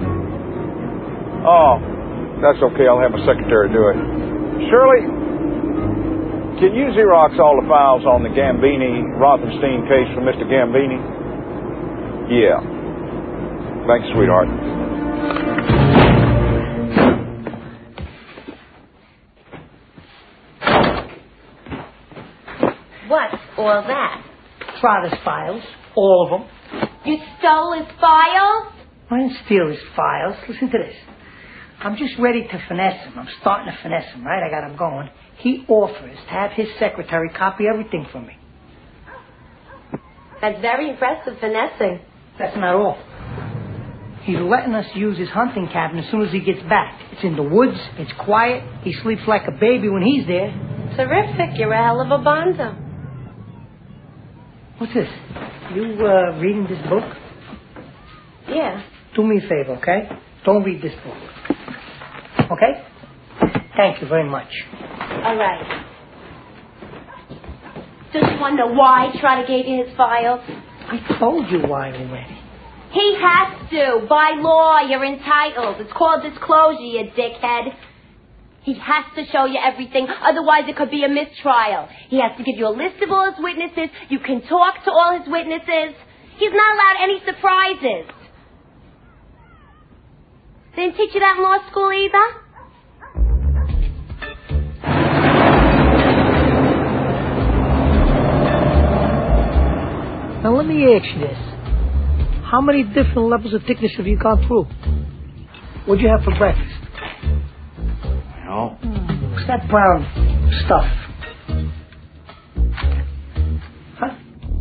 Oh, that's okay. I'll have my secretary do it. Shirley, can you Xerox all the files on the Gambini-Rothenstein case from Mr. Gambini? Yeah. Thanks, sweetheart. What's all that? Trotta's files. All of them. You stole his files? I didn't steal his files. Listen to this. I'm just ready to finesse him. I'm starting to finesse him, right? I got him going. He offers to have his secretary copy everything for me. That's very impressive finessing. That's not all. He's letting us use his hunting cabin as soon as he gets back. It's in the woods. It's quiet. He sleeps like a baby when he's there. Terrific. You're a hell of a bonzo. What's this? You reading this book? Yeah. Do me a favor, okay? Don't read this book. Okay? Thank you very much. All right. Don't you want to know why Trotter gave you his files? I told you why already. He has to. By law, you're entitled. It's called disclosure, you dickhead. He has to show you everything, otherwise it could be a mistrial. He has to give you a list of all his witnesses. You can talk to all his witnesses. He's not allowed any surprises. They didn't teach you that in law school either? Now let me ask you this. How many different levels of thickness have you gone through? What'd you have for breakfast? No. What's that brown stuff? Huh?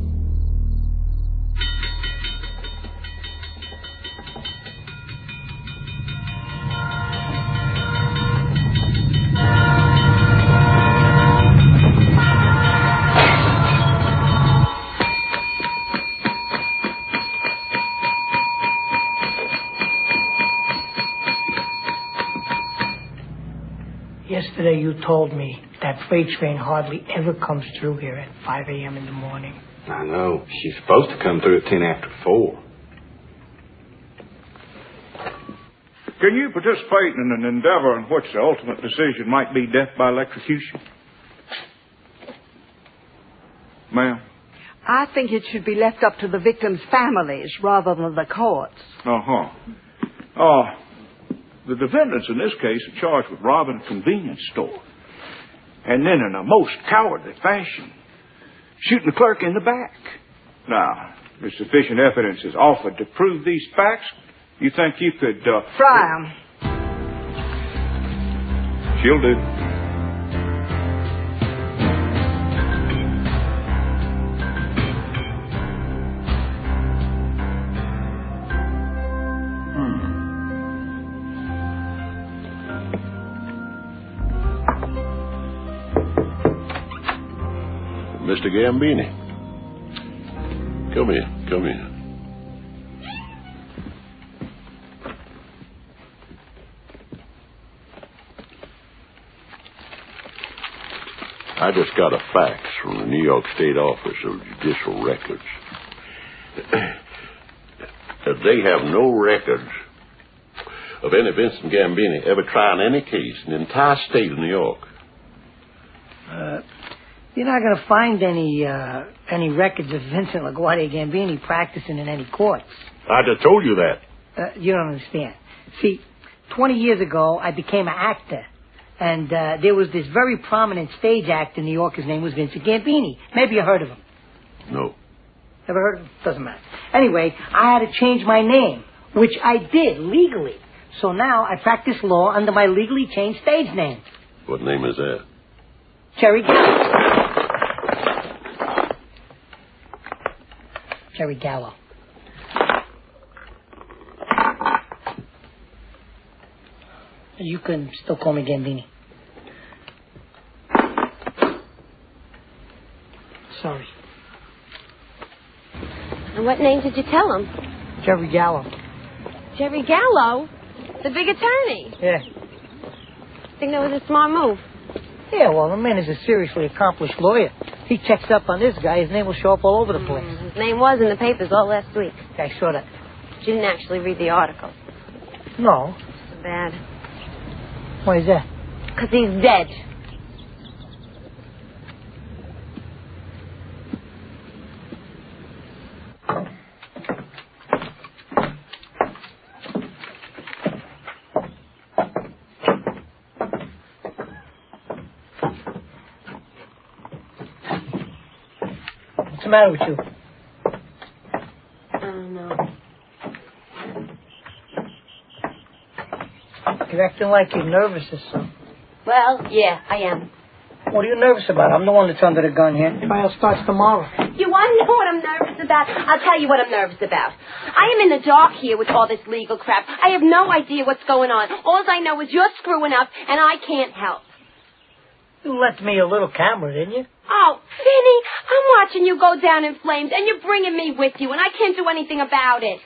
Yesterday you told me that freight train hardly ever comes through here at 5 a.m. in the morning. I know. She's supposed to come through at 10 after 4. Can you participate in an endeavor in which the ultimate decision might be death by electrocution? Ma'am? I think it should be left up to the victims' families rather than the courts. The defendants in this case are charged with robbing a convenience store. And then in a most cowardly fashion, shooting the clerk in the back. Now, if sufficient evidence is offered to prove these facts, you think you could, Try 'em. She'll do. Mr. Gambini. Come here. Come here. I just got a fax from the New York State Office of Judicial Records. They have no records of any Vincent Gambini ever trying any case in the entire state of New York. You're not going to find any records of Vincent LaGuardia Gambini practicing in any courts. I just told you that. You don't understand. See, 20 years ago, I became an actor. And there was this very prominent stage actor in New York. His name was Vincent Gambini. Maybe you heard of him. No. Never heard of him? Doesn't matter. Anyway, I had to change my name, which I did legally. So now I practice law under my legally changed stage name. What name is that? Jerry Gallo. Jerry Gallo. You can still call me Gambini. Sorry. And what name did you tell him? Jerry Gallo. Jerry Gallo? The big attorney? Yeah. Think that was a smart move? Yeah, well, the man is a seriously accomplished lawyer. He checks up on this guy, his name will show up all over the place. His name was in the papers all last week. I saw that. But you didn't actually read the article. No. Bad. Why is that? Because he's dead. What's the matter with you? I don't know. You're acting like you're nervous or something. Well, yeah, I am. What are you nervous about? I'm the one that's under the gun here. Trial starts tomorrow. You want to know what I'm nervous about? I'll tell you what I'm nervous about. I am in the dark here with all this legal crap. I have no idea what's going on. All I know is you're screwing up, and I can't help. You lent me a little camera, didn't you? Oh, Vinny, I'm watching you go down in flames, and you're bringing me with you, and I can't do anything about it.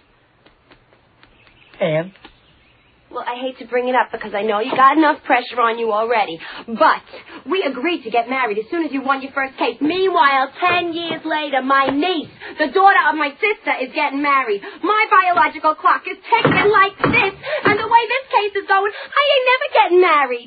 And? Well, I hate to bring it up because I know you got enough pressure on you already. But we agreed to get married as soon as you won your first case. Meanwhile, 10 years later, my niece, the daughter of my sister, is getting married. My biological clock is ticking like this, and the way this case is going, I ain't never getting married.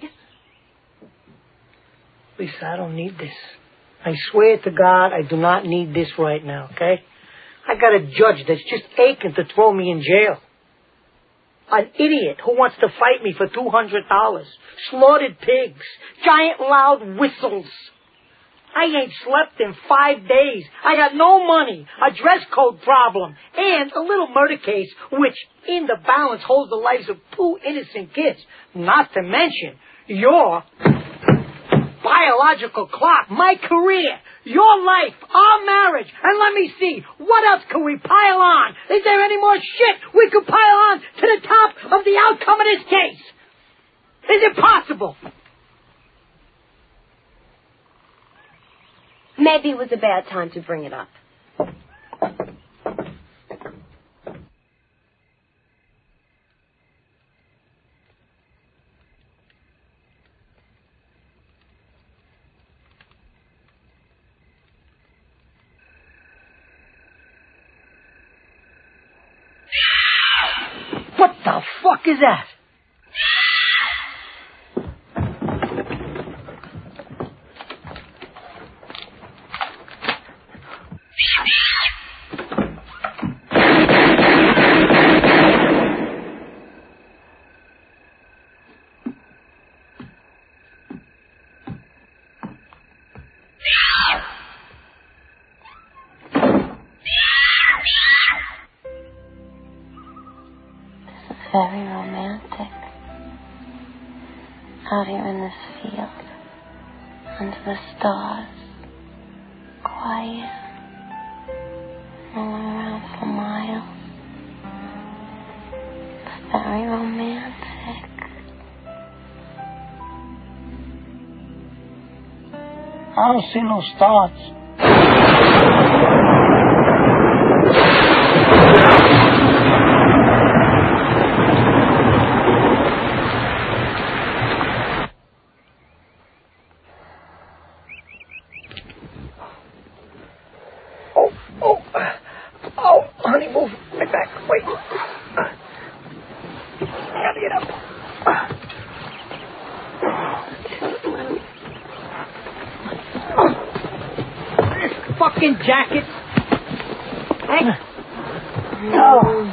Lisa, I don't need this. I swear to God, I do not need this right now, okay? I got a judge that's just aching to throw me in jail. An idiot who wants to fight me for $200. Slaughtered pigs. Giant loud whistles. I ain't slept in 5 days. I got no money. A dress code problem. And a little murder case, which in the balance holds the lives of 2 innocent kids. Not to mention your biological clock, my career, your life, our marriage, and let me see, what else can we pile on? Is there any more shit we could pile on to the top of the outcome of this case? Is it possible? Maybe it was a bad time to bring it up. What the fuck is that? Very romantic. Out here in this field, under the stars, quiet, no one around for miles. It's very romantic. I don't see no stars. fucking jacket. Hey. Oh.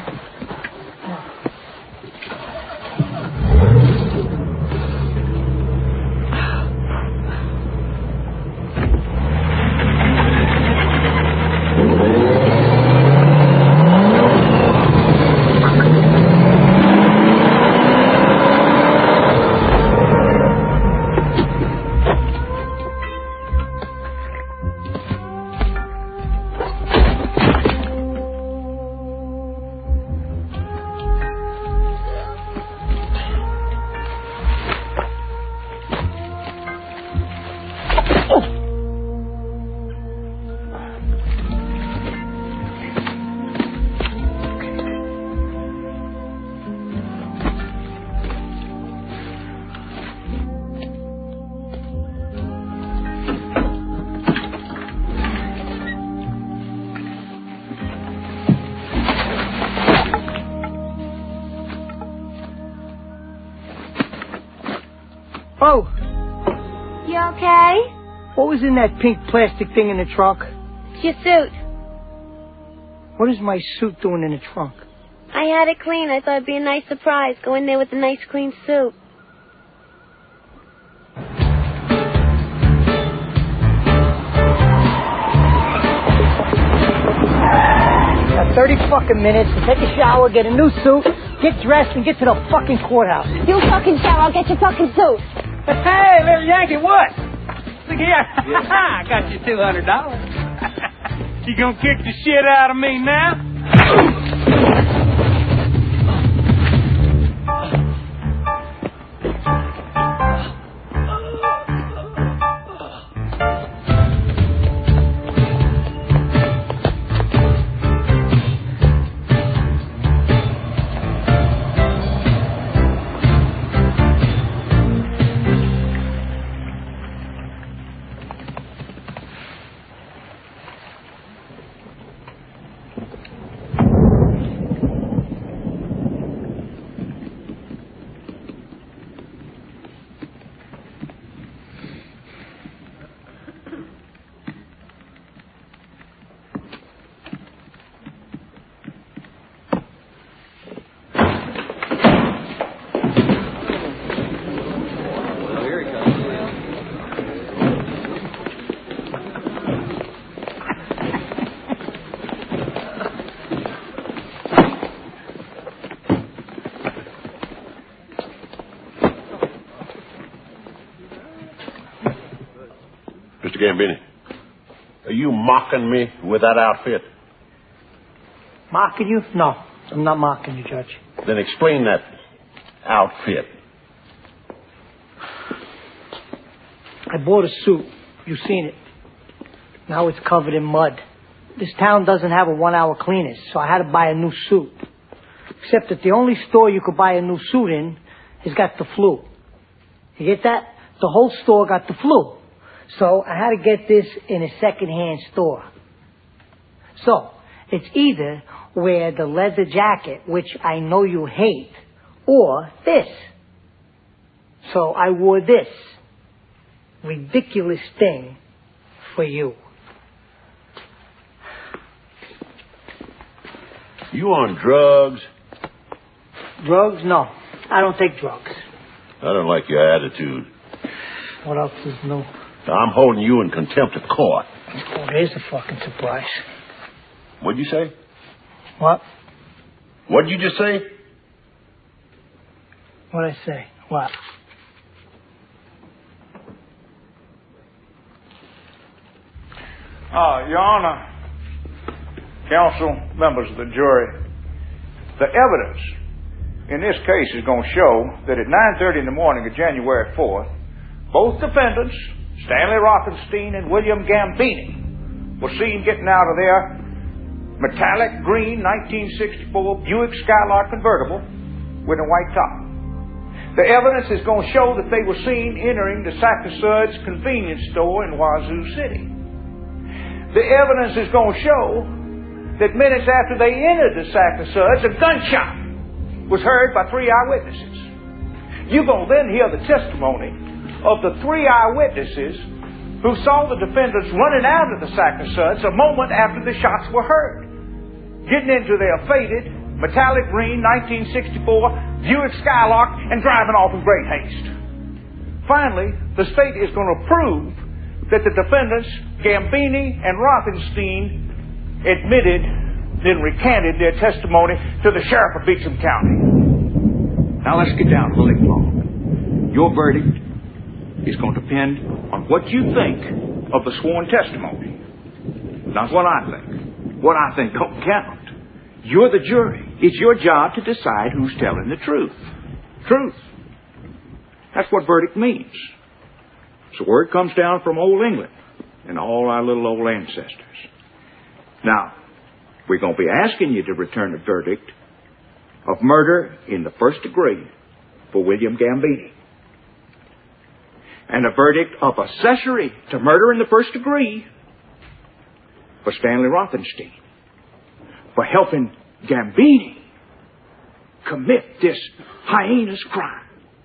Oh. You okay? What was in that pink plastic thing in the trunk? It's your suit. What is my suit doing in the trunk? I had it clean. I thought it'd be a nice surprise. Go in there with a nice clean suit. Got 30 fucking minutes to take a shower, get a new suit, get dressed, and get to the fucking courthouse. You fucking shower. I'll get your fucking suit. Hey, little Yankee, what? Look here. I got you $200. You gonna kick the shit out of me now? Mr. Gambini, are you mocking me with that outfit? Mocking you? No, I'm not mocking you, Judge. Then explain that outfit. I bought a suit. You've seen it. Now it's covered in mud. This town doesn't have a 1-hour cleaners, so I had to buy a new suit. Except that the only store you could buy a new suit in has got the flu. You get that? The whole store got the flu. So I had to get this in a second-hand store. So it's either wear the leather jacket, which I know you hate, or this. So I wore this ridiculous thing for you. You on drugs? Drugs? No. I don't take drugs. I don't like your attitude. What else is new? I'm holding you in contempt of court. Oh, there's a fucking surprise. What'd you say? What? What'd you just say? What'd I say? What? Your Honor, counsel, members of the jury, the evidence in this case is going to show that at 9:30 in the morning of January 4th, both defendants, Stanley Rothenstein and William Gambini, were seen getting out of their metallic green 1964 Buick Skylark convertible with a white top. The evidence is going to show that they were seen entering the Sack of Suds convenience store in Wazoo City. The evidence is going to show that minutes after they entered the Sack of Suds, a gunshot was heard by 3 eyewitnesses. You're going to then hear the testimony of the 3 eyewitnesses who saw the defendants running out of the sack of suds a moment after the shots were heard, getting into their faded, metallic green 1964 Buick Skylark and driving off in great haste. Finally, the state is going to prove that the defendants, Gambini and Rothenstein, admitted, then recanted their testimony to the sheriff of Beecham County. Now let's get down to the lick law. Your verdict is going to depend on what you think of the sworn testimony. Not what I think. What I think don't count. You're the jury. It's your job to decide who's telling the truth. Truth. That's what verdict means. So word comes down from old England and all our little old ancestors. Now, we're going to be asking you to return a verdict of murder in the first degree for William Gambini. And a verdict of accessory to murder in the first degree for Stanley Rothenstein, for helping Gambini commit this heinous crime.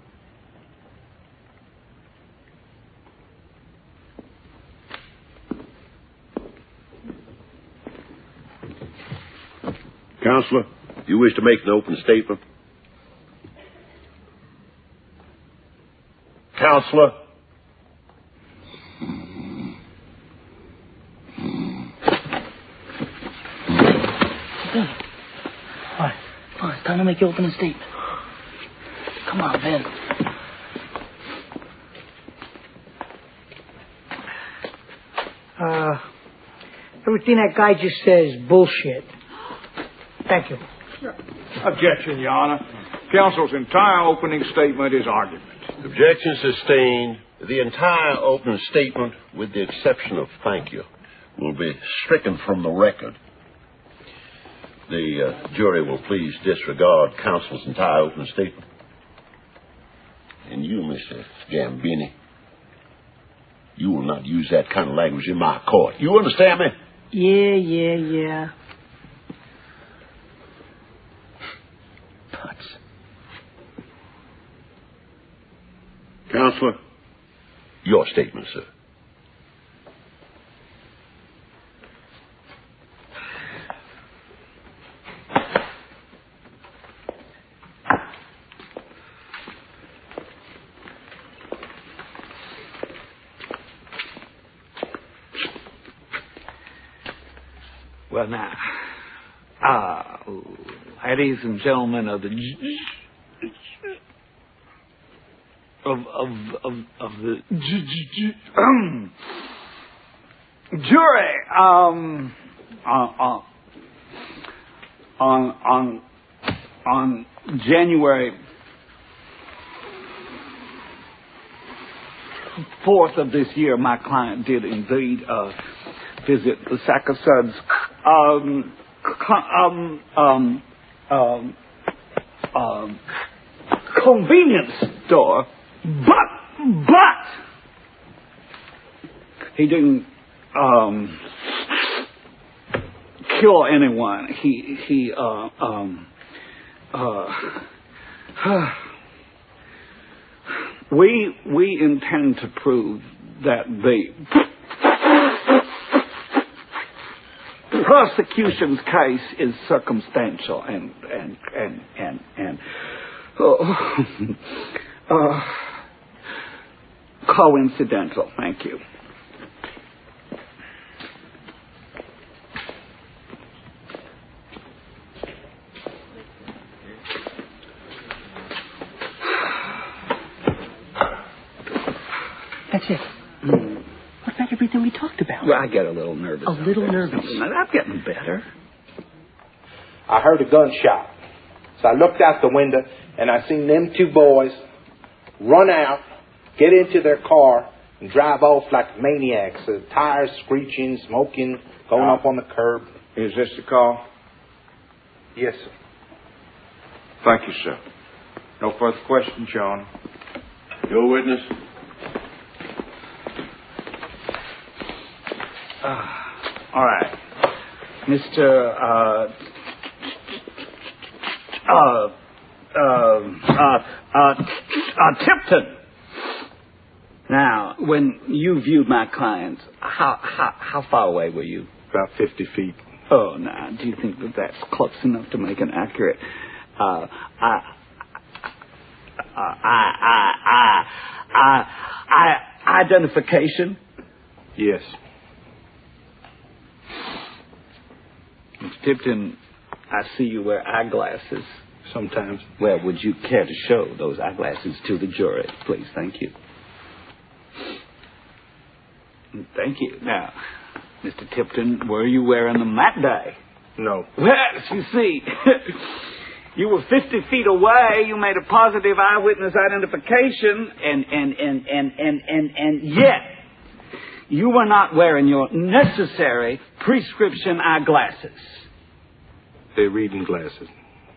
Counselor, do you wish to make an open statement? Counselor? Come on, it's time to make your opening statement. Come on, Ben. Everything that guy just says is bullshit. Thank you. Objection, Your Honor. Counsel's entire opening statement is argument. Objection sustained. The entire opening statement, with the exception of thank you, will be stricken from the record. The jury will please disregard counsel's entire opening statement. And you, Mr. Gambini, you will not use that kind of language in my court. You understand me? Yeah. Tuts. Counselor, your statement, sir. Well, now, ladies and gentlemen of the jury, on January 4th of this year, my client did indeed visit the Sack of Suds convenience store, but he didn't kill anyone. We intend to prove that the prosecution's case is circumstantial and coincidental. Thank you. That's it. What about everything we talked about? Well, I get a little nervous. A little nervous. I'm getting better. I heard a gunshot. So I looked out the window and I seen them two boys run out, get into their car, and drive off like maniacs. The tires screeching, smoking, going up on the curb. Is this the call? Yes, sir. Thank you, sir. No further questions, Your Honor. Your witness. All right. Mr. Tipton. Now, when you viewed my clients, how far away were you? About 50 feet. Oh, now, do you think that that's close enough to make an accurate identification? Yes. Mr. Tipton, I see you wear eyeglasses. Sometimes. Well, would you care to show those eyeglasses to the jury, please? Thank you. Thank you. Now, Mr. Tipton, were you wearing them that day? No. Well, you see, you were 50 feet away. You made a positive eyewitness identification, and yet you were not wearing your necessary prescription eyeglasses. They're reading glasses.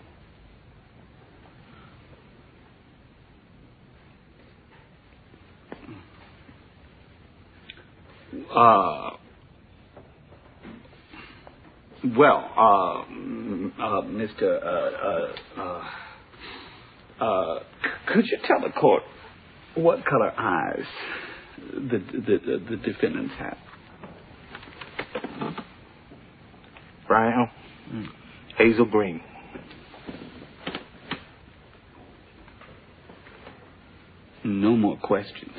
Could you tell the court what color eyes the defendants have? Brown. Hazel green. No more questions.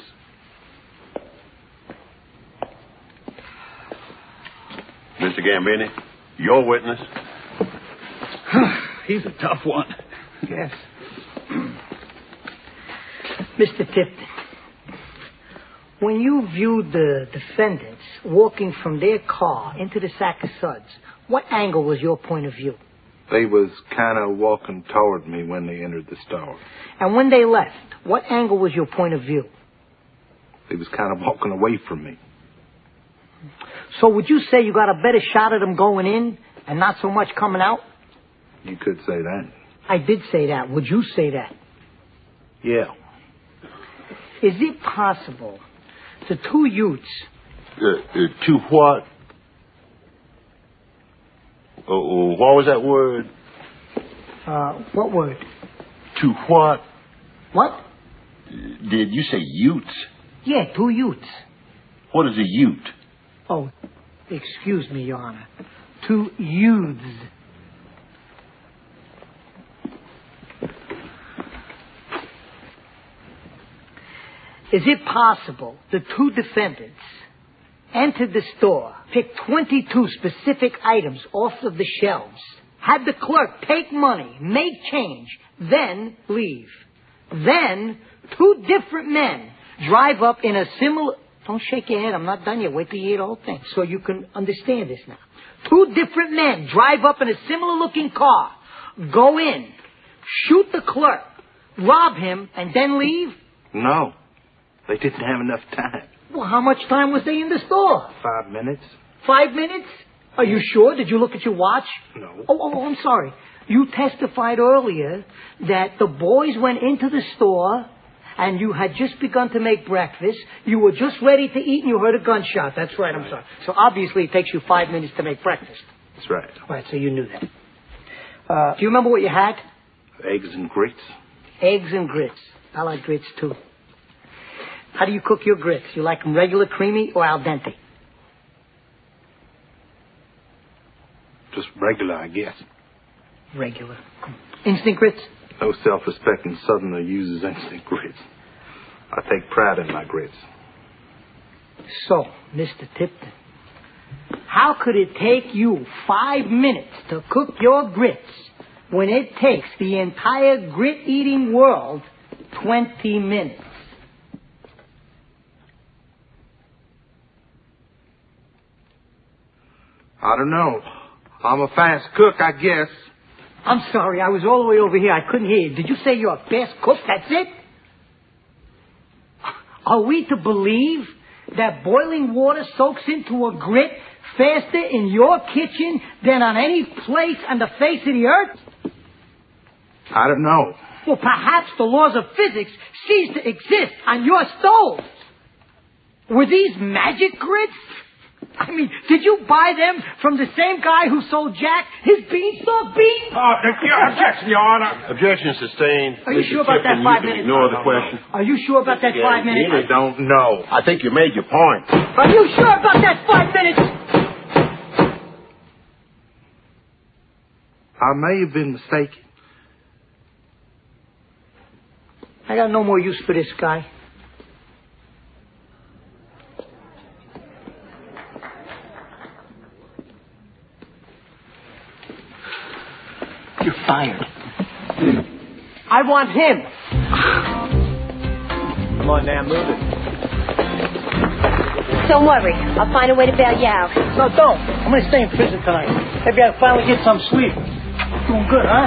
Mr. Gambini, your witness. He's a tough one. Yes. Mr. Tipton, when you viewed the defendants walking from their car into the sack of suds, what angle was your point of view? They was kind of walking toward me when they entered the store. And when they left, what angle was your point of view? They was kind of walking away from me. So would you say you got a better shot at them going in and not so much coming out? You could say that. I did say that. Would you say that? Yeah. Is it possible the two youths... Two what? What was that word? What word? To what? What? Did you say utes? Yeah, two youths. What is a ute? Oh, excuse me, Your Honor. Two youths. Is it possible the two defendants entered the store, picked 22 specific items off of the shelves, had the clerk take money, make change, then leave? Then two different men drive up in a similar... Don't shake your head. I'm not done yet. Wait till you hear the whole thing so you can understand this now. Two different men drive up in a similar-looking car, go in, shoot the clerk, rob him, and then leave? No. They didn't have enough time. Well, how much time was they in the store? 5 minutes. 5 minutes? Are you sure? Did you look at your watch? No. Oh, I'm sorry. You testified earlier that the boys went into the store and you had just begun to make breakfast. You were just ready to eat and you heard a gunshot. That's right, I'm sorry. So obviously it takes you 5 minutes to make breakfast. That's right. Right, so you knew that. Do you remember what you had? Eggs and grits. Eggs and grits. I like grits too. How do you cook your grits? You like them regular, creamy, or al dente? Just regular, I guess. Regular. Instant grits? No self-respecting Southerner uses instant grits. I take pride in my grits. So, Mr. Tipton, how could it take you 5 minutes to cook your grits when it takes the entire grit-eating world 20 minutes? I don't know. I'm a fast cook, I guess. I'm sorry, I was all the way over here. I couldn't hear you. Did you say you're a best cook? That's it? Are we to believe that boiling water soaks into a grit faster in your kitchen than on any place on the face of the earth? I don't know. Well, perhaps the laws of physics cease to exist on your stove. Were these magic grits? I mean, did you buy them from the same guy who sold Jack his beanstalk beans? Objection, Your Honor. Objection sustained. Are you sure about that 5 minutes? Ignore the question. Are you sure about that 5 minutes? really don't know. I think you made your point. Are you sure about that 5 minutes? I may have been mistaken. I got no more use for this guy. You're fired. I want him. Come on now, move it. Don't worry. I'll find a way to bail you out. No, don't. I'm going to stay in prison tonight. Maybe I'll finally get some sleep. Doing good, huh?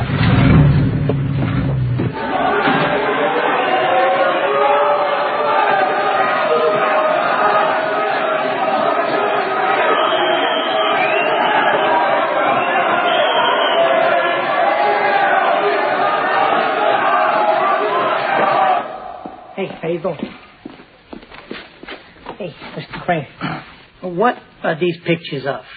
Hey, how you doing? Hey, Mr. Crane. What are these pictures of?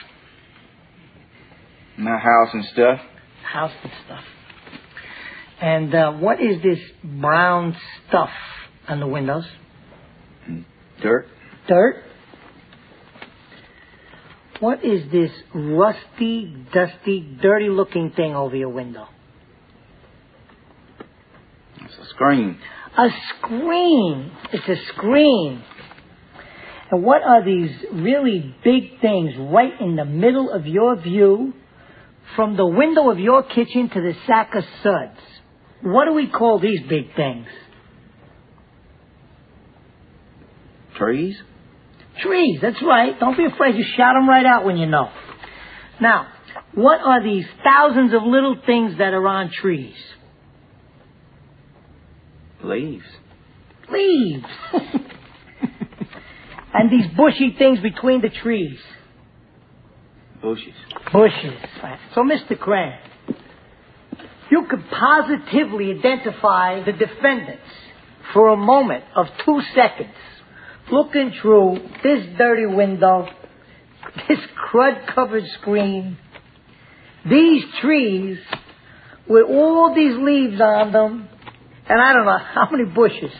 My house and stuff. House and stuff. And what is this brown stuff on the windows? Dirt. Dirt? What is this rusty, dusty, dirty-looking thing over your window? It's a screen. A screen. It's a screen. And what are these really big things right in the middle of your view from the window of your kitchen to the sack of suds? What do we call these big things? Trees? Trees, that's right. Don't be afraid. You shout them right out when you know. Now, what are these thousands of little things that are on trees? Leaves. Leaves. And these bushy things between the trees. Bushes. Bushes. So, Mr. Crane, you could positively identify the defendants for a moment of 2 seconds, looking through this dirty window, this crud-covered screen, these trees with all these leaves on them, and I don't know how many bushes.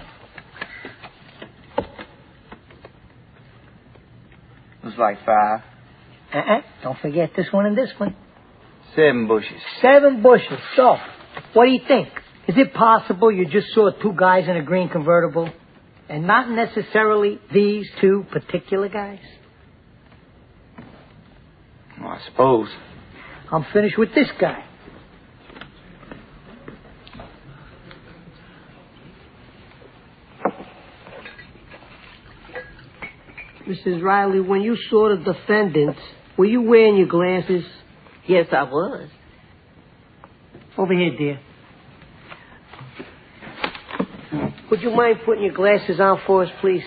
Looks like 5. Don't forget this one and this one. 7 bushes. 7 bushes. So, what do you think? Is it possible you just saw 2 guys in a green convertible and not necessarily these 2 particular guys? Well, I suppose. I'm finished with this guy. Mrs. Riley, when you saw the defendants, were you wearing your glasses? Yes, I was. Over here, dear. Would you mind putting your glasses on for us, please?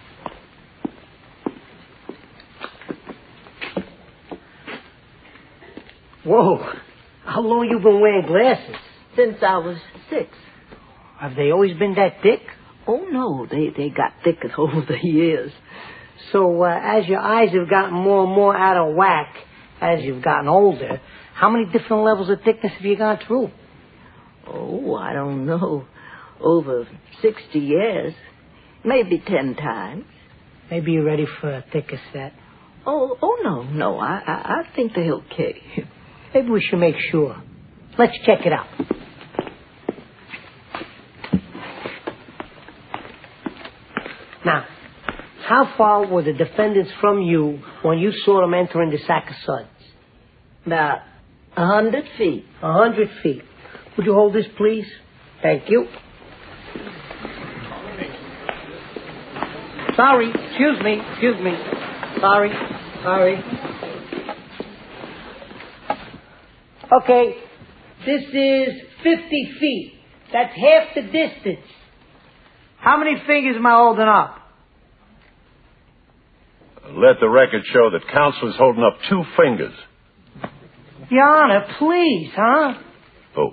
Whoa. How long you been wearing glasses? Since I was 6. Have they always been that thick? Oh, no. They got thicker over the years. So, as your eyes have gotten more and more out of whack as you've gotten older, how many different levels of thickness have you gone through? Oh, I don't know. Over 60 years. Maybe 10 times. Maybe you're ready for a thicker set. Oh, no. I think they're okay. Maybe we should make sure. Let's check it out. Now, how far were the defendants from you when you saw them entering the sack of suds? About 100 feet. 100 feet. Would you hold this, please? Thank you. Sorry. Excuse me. Sorry. Okay. This is 50 feet. That's half the distance. How many fingers am I holding up? Let the record show that counsel is holding up 2 fingers. Your Honor, please, huh? Oh.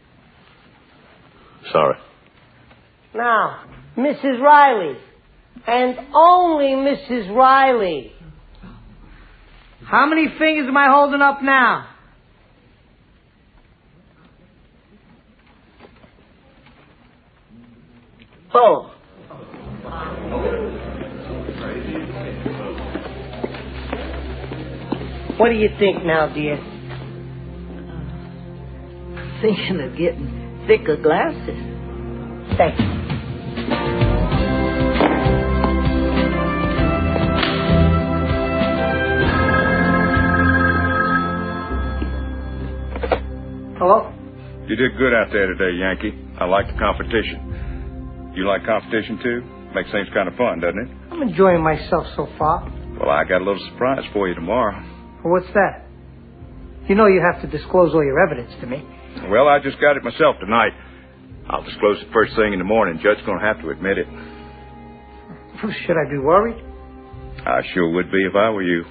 Sorry. Now, Mrs. Riley, and only Mrs. Riley, How many fingers am I holding up now? Oh. What do you think now, dear? Thinking of getting thicker glasses. Thank you. Hello? You did good out there today, Yankee. I like the competition. You like competition, too? Makes things kind of fun, doesn't it? I'm enjoying myself so far. Well, I got a little surprise for you tomorrow. Well, what's that? You know you have to disclose all your evidence to me. Well, I just got it myself tonight. I'll disclose it first thing in the morning. Judge's going to have to admit it. Should I be worried? I sure would be if I were you.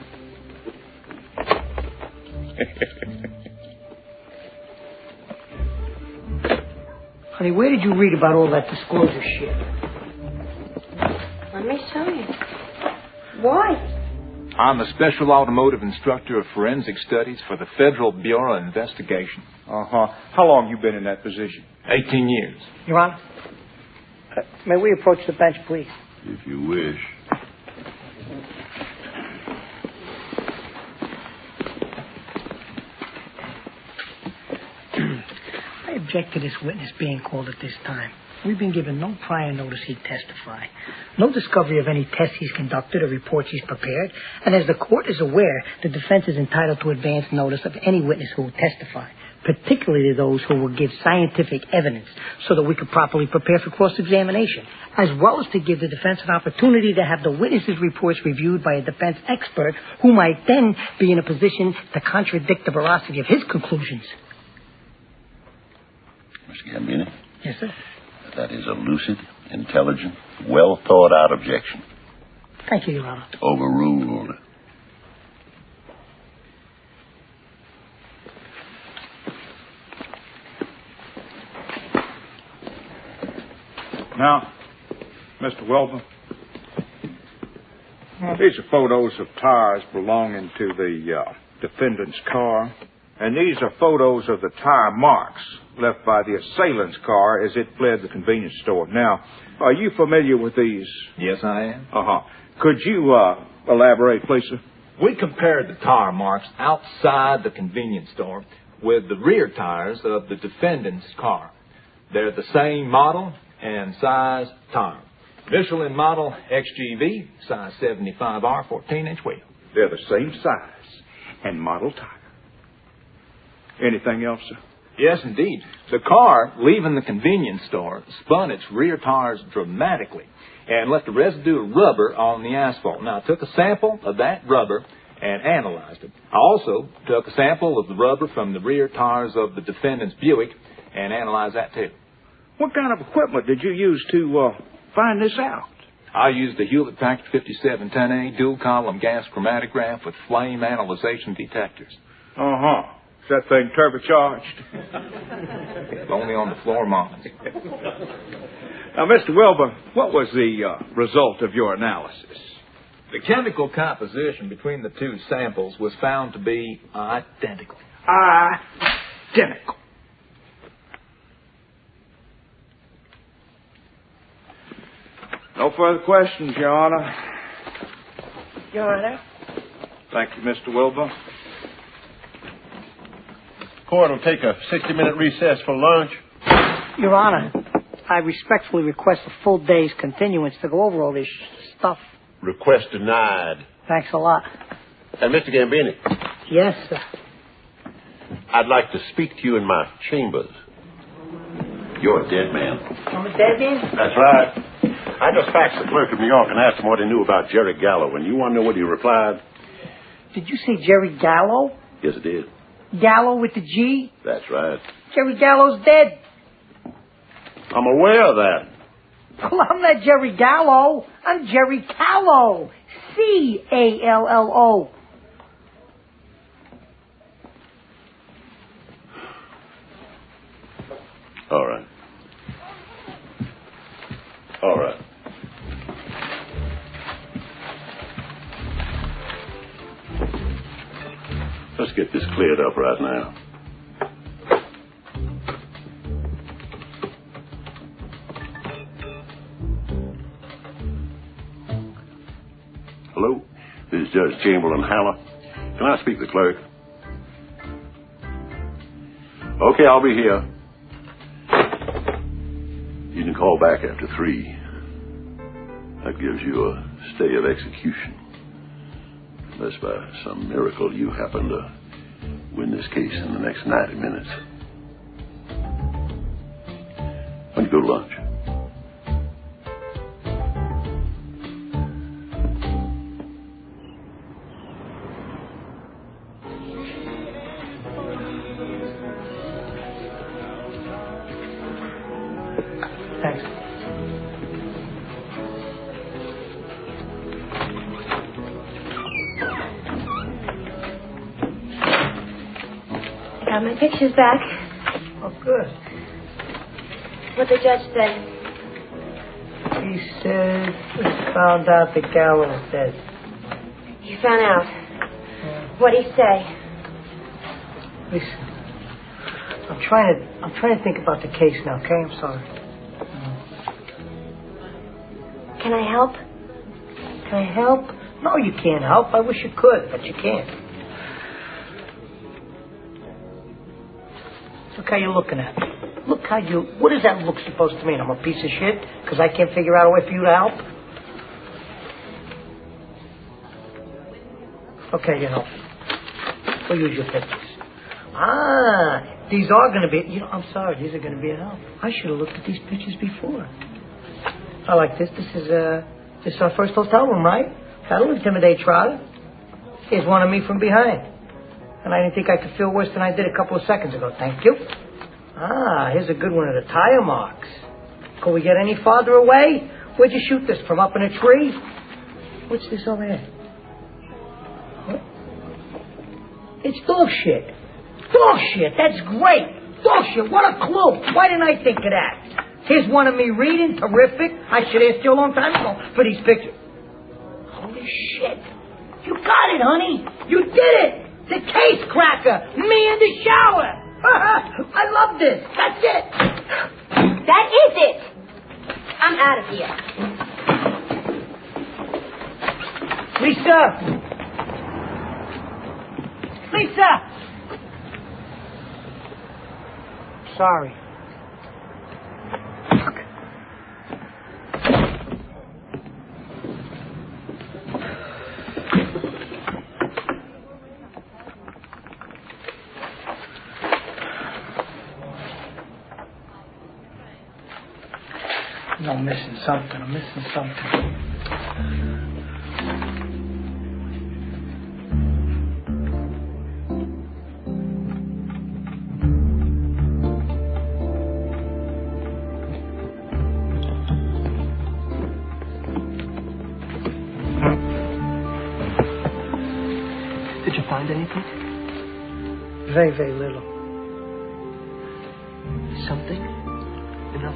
Honey, where did you read about all that disclosure shit? Let me show you. Why? I'm a special automotive instructor of forensic studies for the Federal Bureau of Investigation. Uh-huh. How long you been in that position? 18 years. Your Honor, may we approach the bench, please? If you wish. I object to this witness being called at this time. We've been given no prior notice he'd testify, no discovery of any tests he's conducted or reports he's prepared, and as the court is aware, the defense is entitled to advance notice of any witness who will testify, particularly those who will give scientific evidence so that we could properly prepare for cross-examination, as well as to give the defense an opportunity to have the witnesses' reports reviewed by a defense expert who might then be in a position to contradict the veracity of his conclusions. Mr. Gambini? Yes, sir. That is a lucid, intelligent, well-thought-out objection. Thank you, Your Honor. Overruled. Now, Mr. Welber, these are photos of tires belonging to the defendant's car, and these are photos of the tire marks left by the assailant's car as it fled the convenience store. Now, are you familiar with these? Yes, I am. Uh-huh. Could you elaborate, please, sir? We compared the tire marks outside the convenience store with the rear tires of the defendant's car. They're the same model and size tire. Michelin model XGV, size 75R, 14-inch wheel. They're the same size and model tire. Anything else, sir? Yes, indeed. The car, leaving the convenience store, spun its rear tires dramatically and left a residue of rubber on the asphalt. Now, I took a sample of that rubber and analyzed it. I also took a sample of the rubber from the rear tires of the defendant's Buick and analyzed that, too. What kind of equipment did you use to find this out? I used the Hewlett-Packard 5710A dual-column gas chromatograph with flame analyzation detectors. Uh-huh. Is that thing turbocharged? Only on the floor models. Now, Mr. Wilbur, what was the result of your analysis? The chemical composition between the two samples was found to be identical. Identical. No further questions, Your Honor. Your Honor? Thank you, Mr. Wilbur. Court will take a 60-minute recess for lunch. Your Honor, I respectfully request a full day's continuance to go over all this stuff. Request denied. Thanks a lot. And Mr. Gambini. Yes, sir. I'd like to speak to you in my chambers. You're a dead man. I'm a dead man? That's right. I just faxed the clerk of New York and asked him what he knew about Jerry Gallo, and you want to know what he replied? Did you say Jerry Gallo? Yes, it did. Gallo with the G? That's right. Jerry Gallo's dead. I'm aware of that. Well, I'm not Jerry Gallo. I'm Jerry Callo. C-A-L-L-O. All right. All right. Let's get this cleared up right now. Hello? This is Judge Chamberlain Haller. Can I speak to the clerk? Okay, I'll be here. You can call back after 3. That gives you a stay of execution. Unless by some miracle you happen to win this case in the next 90 minutes. When you go to lunch? Thanks. Got my pictures back. Oh, good. What the judge say? He said he found out the gal was dead. You found out. What'd he say? Listen, I'm trying to think about the case now, okay? I'm sorry. Can I help? Can I help? No, you can't help. I wish you could, but you can't. Look how you're looking at me. What does that look supposed to mean? I'm a piece of shit because I can't figure out a way for you to help? Okay, you know. We'll use your pictures. These are going to be, I'm sorry, these are going to be a help. I should have looked at these pictures before. I like this. This is our first hotel room, right? That'll intimidate Trotter. Here's one of me from behind. And I didn't think I could feel worse than I did a couple of seconds ago. Thank you. Here's a good one of the tire marks. Can we get any farther away? Where'd you shoot this from? Up in a tree? What's this over here? What? It's dog shit. Dog shit. That's great. Dog shit. What a clue. Why didn't I think of that? Here's one of me reading. Terrific. I should ask you a long time ago for these pictures. Holy shit. You got it, honey. You did it. The case cracker. Me in the shower. I love this. That's it. That is it. I'm out of here. Lisa. Sorry. I'm missing something. Did you find anything? Very, very little. Something? Enough?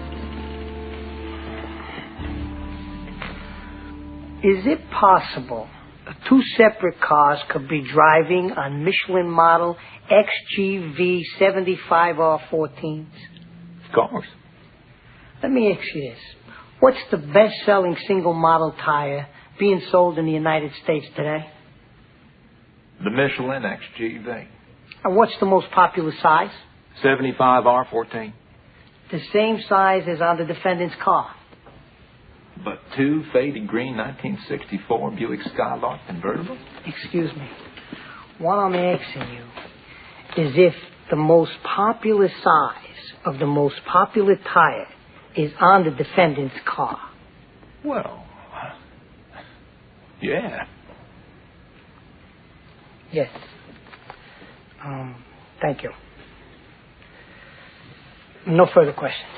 Is it possible two separate cars could be driving on Michelin model XGV 75R14s? Of course. Let me ask you this. What's the best-selling single model tire being sold in the United States today? The Michelin XGV. And what's the most popular size? 75R14. The same size as on the defendant's car. But 2 faded green 1964 Buick Skylark convertible? Excuse me. What I'm asking you is if the most popular size of the most popular tire is on the defendant's car. Well, yeah. Yes. Thank you. No further questions.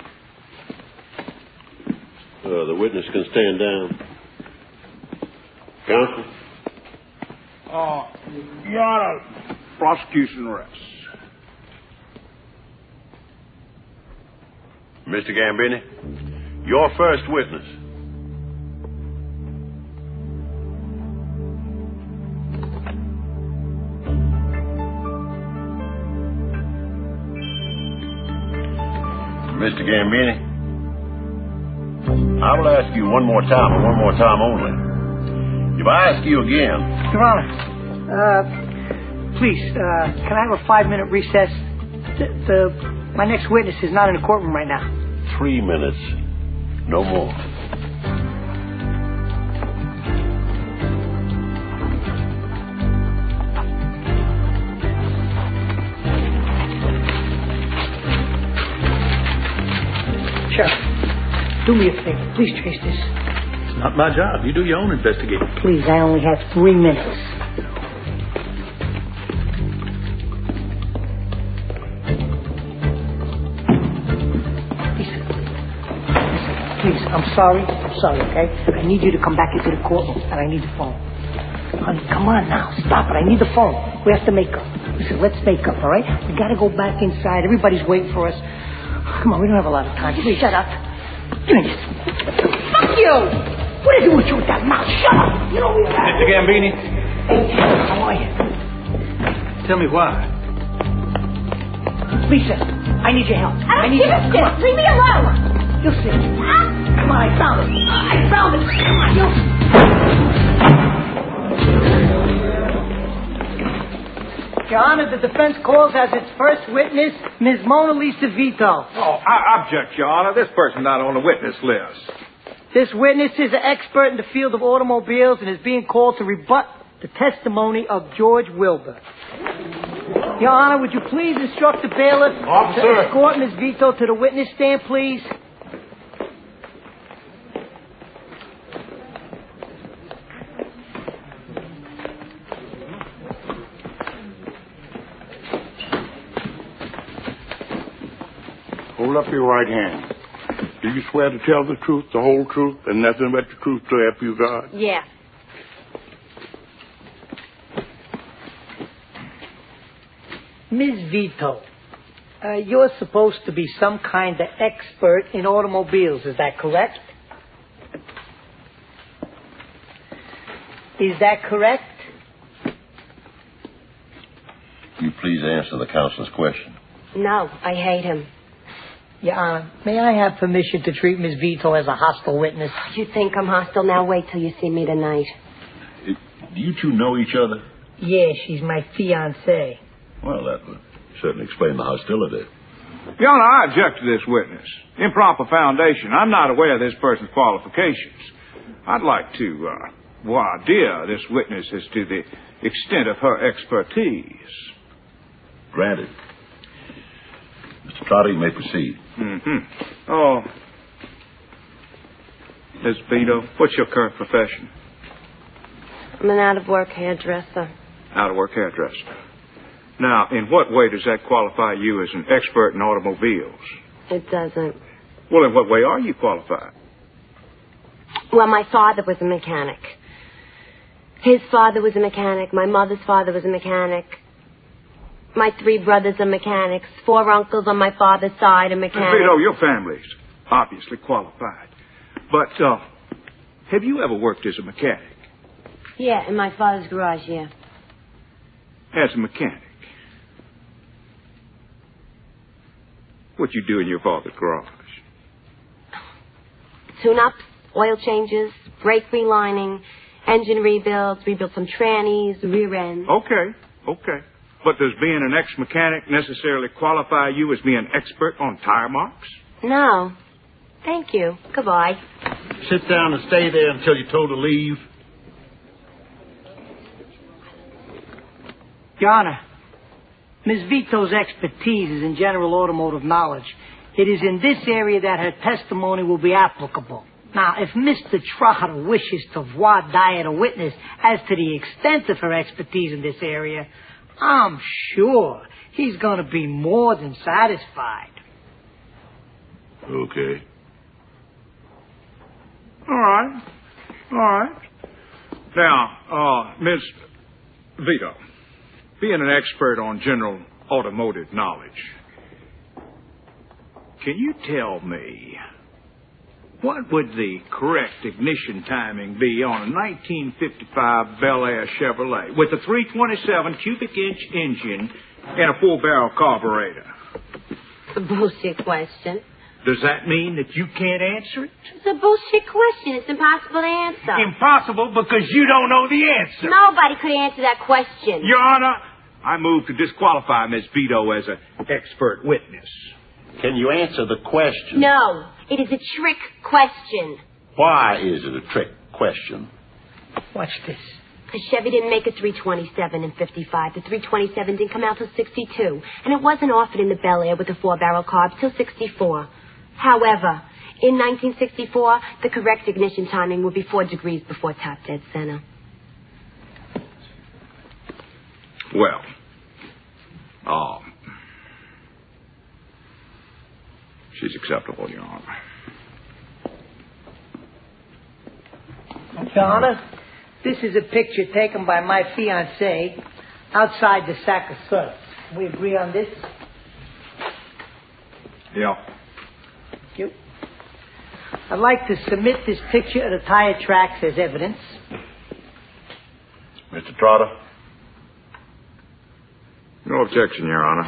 The witness can stand down. Counsel? Your Honor, prosecution rests. Mr. Gambini, your first witness. Mr. Gambini, I will ask you one more time and one more time only. If I ask you again... Your Honor, please, can I have a 5-minute recess? My next witness is not in the courtroom right now. 3 minutes. No more. Sheriff, do me a favor. Please trace this. It's not my job. You do your own investigating. Please, I only have 3 minutes. Please, I'm sorry, okay? I need you to come back into the courtroom, and I need the phone. Honey, come on now. Stop it. I need the phone. We have to make up. Listen, let's make up, all right? We got to go back inside. Everybody's waiting for us. Come on, we don't have a lot of time. Please, shut up. Give me this. Fuck you! What is it with you with that mouth? Shut up! You know we got... Mr. Gambini? Hey, how are you? Tell me why. Lisa, I need your help. I don't give a shit. Leave me alone. You'll see. Come on, I found it. I found it. Come on, you'll see. Your Honor, the defense calls as its first witness Ms. Mona Lisa Vito. Oh, I object, Your Honor. This person's not on the witness list. This witness is an expert in the field of automobiles and is being called to rebut the testimony of George Wilbur. Your Honor, would you please instruct the bailiff to escort Ms. Vito to the witness stand, please? Hold up your right hand. Do you swear to tell the truth, the whole truth, and nothing but the truth to help you God? Yeah. Ms. Vito, you're supposed to be some kind of expert in automobiles, is that correct? Is that correct? You please answer the counselor's question. No, I hate him. Your Honor, may I have permission to treat Ms. Vito as a hostile witness? You think I'm hostile? Now wait till you see me tonight. Do you two know each other? Yeah, she's my fiancée. Well, that would certainly explain the hostility. Your Honor, I object to this witness. Improper foundation. I'm not aware of this person's qualifications. I'd like to voir dire this witness as to the extent of her expertise. Granted. Mr. Trotter, you may proceed. Mm-hmm. Oh. Ms. Vito, what's your current profession? I'm an out-of-work hairdresser. Out-of-work hairdresser. Now, in what way does that qualify you as an expert in automobiles? It doesn't. Well, in what way are you qualified? Well, my father was a mechanic. His father was a mechanic. My mother's father was a mechanic. My 3 brothers are mechanics. 4 uncles on my father's side are mechanics. Vito, your family's obviously qualified. But, have you ever worked as a mechanic? Yeah, in my father's garage, yeah. As a mechanic? What you do in your father's garage? Tune-ups, oil changes, brake relining, engine rebuilds, rebuild some trannies, rear ends. Okay. But does being an ex-mechanic necessarily qualify you as being an expert on tire marks? No. Thank you. Goodbye. Sit down and stay there until you're told to leave. Your Honor, Ms. Vito's expertise is in general automotive knowledge. It is in this area that her testimony will be applicable. Now, if Mr. Trotter wishes to voir dire a witness as to the extent of her expertise in this area, I'm sure he's going to be more than satisfied. Okay. All right. Now, Ms. Vito, being an expert on general automotive knowledge, can you tell me what would the correct ignition timing be on a 1955 Bel Air Chevrolet with a 327 cubic inch engine and a 4-barrel carburetor? A bullshit question. Does that mean that you can't answer it? It's a bullshit question. It's impossible to answer. Impossible because you don't know the answer. Nobody could answer that question. Your Honor, I move to disqualify Ms. Vito as an expert witness. Can you answer the question? No, it is a trick question. Why is it a trick question? Watch this. The Chevy didn't make a 327 in 55. The 327 didn't come out till 62. And it wasn't offered in the Bel Air with the 4-barrel carb till 64. However, in 1964, the correct ignition timing would be 4 degrees before top dead center. Well, she's acceptable, Your Honor. Your Honor, this is a picture taken by my fiancée outside the sack of suds. We agree on this? Yeah. Thank you. I'd like to submit this picture of the tire tracks as evidence. Mr. Trotter? No objection, Your Honor.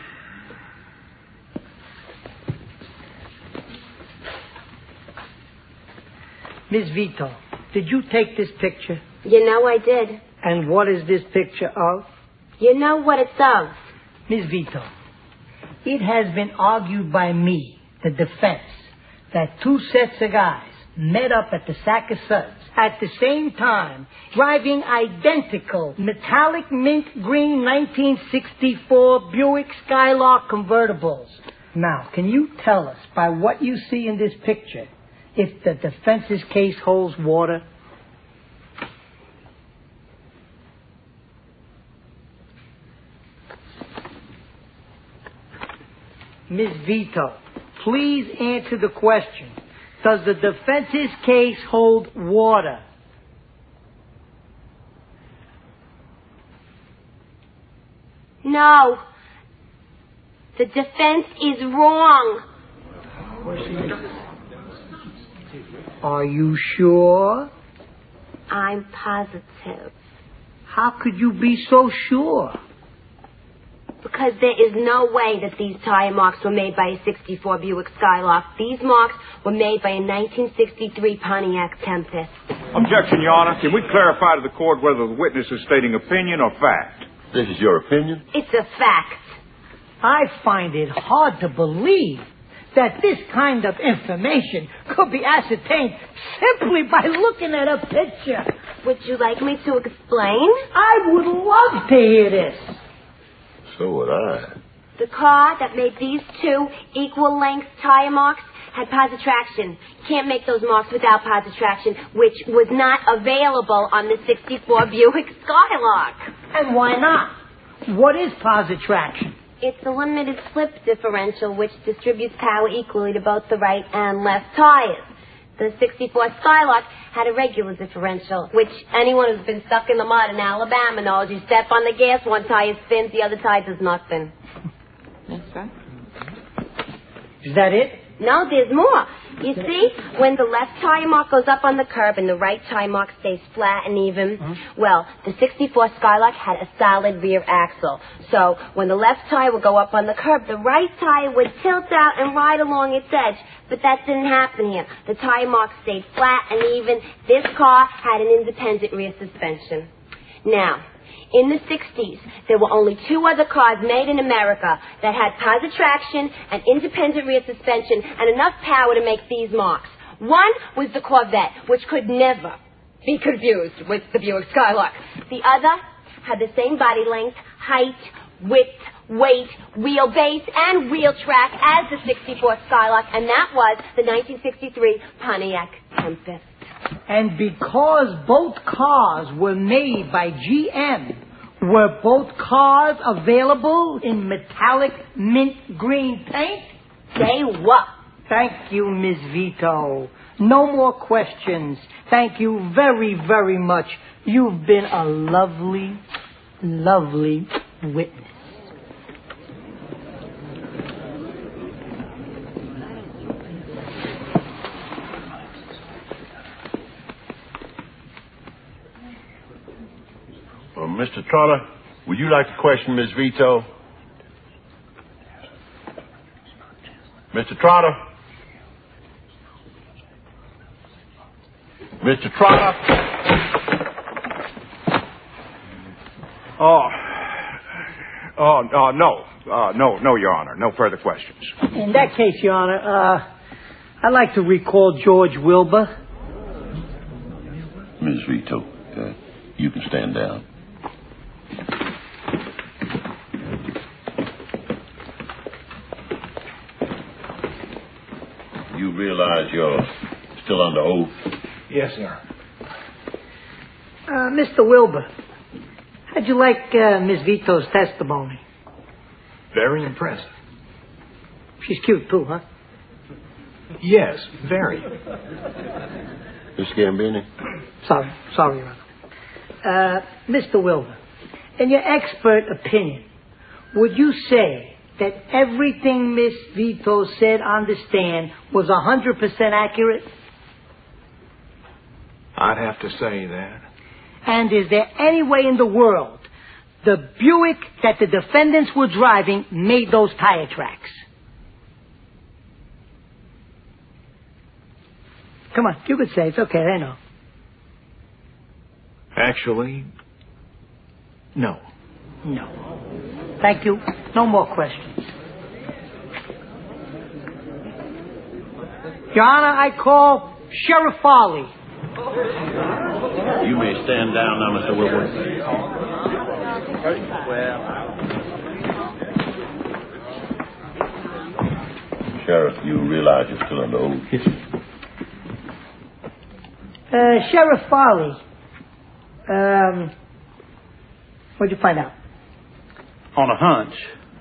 Ms. Vito, did you take this picture? You know I did. And what is this picture of? You know what it's of. Ms. Vito, it has been argued by me, the defense, that 2 sets of guys met up at the sack of suds at the same time, driving identical metallic mint green 1964 Buick Skylark convertibles. Now, can you tell us by what you see in this picture if the defense's case holds water? Ms. Vito, please answer the question. Does the defense's case hold water? No. The defense is wrong. Are you sure? I'm positive. How could you be so sure? Because there is no way that these tire marks were made by a 64 Buick Skylark. These marks were made by a 1963 Pontiac Tempest. Objection, Your Honor. Can we clarify to the court whether the witness is stating opinion or fact? This is your opinion? It's a fact. I find it hard to believe that this kind of information could be ascertained simply by looking at a picture. Would you like me to explain? I would love to hear this. So would I. The car that made these 2 equal-length tire marks had positive traction. Can't make those marks without positive traction, which was not available on the 64 Buick Skylark. And why not? What is positive traction? It's a limited slip differential which distributes power equally to both the right and left tires. The 64 Skylark had a regular differential, which anyone who's been stuck in the mud in Alabama knows. You step on the gas, one tire spins, the other tire does nothing. That's right. Is that it? No, there's more. You see, when the left tire mark goes up on the curb and the right tire mark stays flat and even, well, the 64 Skylark had a solid rear axle. So when the left tire would go up on the curb, the right tire would tilt out and ride along its edge. But that didn't happen here. The tire mark stayed flat and even. This car had an independent rear suspension. Now, in the 60s, there were only 2 other cars made in America that had positive traction and independent rear suspension and enough power to make these marks. One was the Corvette, which could never be confused with the Buick Skylark. The other had the same body length, height, width, weight, wheelbase, and wheel track as the 64 Skylark, and that was the 1963 Pontiac Tempest. And because both cars were made by GM, were both cars available in metallic mint green paint? They were. Thank you, Ms. Vito. No more questions. Thank you very, very much. You've been a lovely, lovely witness. Mr. Trotter, would you like to question Ms. Vito? Mr. Trotter? Mr. Trotter? No, Your Honor. No further questions. In that case, Your Honor, I'd like to recall George Wilbur. Ms. Vito, you can stand down. You realize you're still under oath? Yes, sir. Mr. Wilbur, how'd you like Miss Vito's testimony? Very impressive. She's cute, too, huh? Yes, very. Miss Gambini? Sorry, Your Honor. Mr. Wilbur, in your expert opinion, would you say that everything Miss Vito said on the stand was 100% accurate? I'd have to say that. And is there any way in the world the Buick that the defendants were driving made those tire tracks? Come on, you could say it's okay, I know. Actually, no. No. Thank you. No more questions. Your Honor, I call Sheriff Farley. You may stand down now, Mr. Wilbur. Sheriff, you realize you're still under oath? Yes. Sheriff Farley, what'd you find out? On a hunch,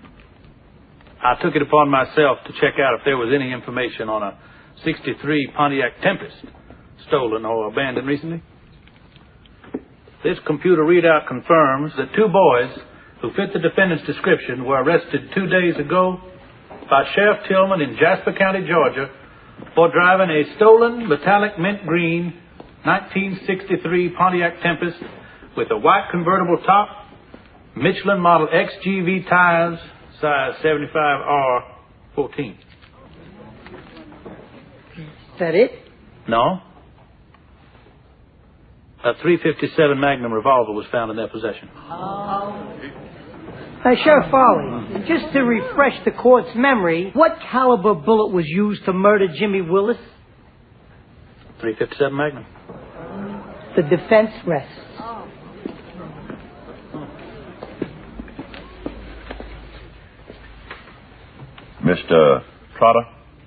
I took it upon myself to check out if there was any information on a 63 Pontiac Tempest stolen or abandoned recently. This computer readout confirms that two boys who fit the defendant's description were arrested 2 days ago by Sheriff Tillman in Jasper County, Georgia, for driving a stolen metallic mint green 1963 Pontiac Tempest with a white convertible top, Michelin model XGV tires, size 75R14. Is that it? No. A .357 Magnum revolver was found in their possession. Sheriff Farley, just to refresh the court's memory, what caliber bullet was used to murder Jimmy Willis? .357 Magnum. The defense rests. Mr. Trotter?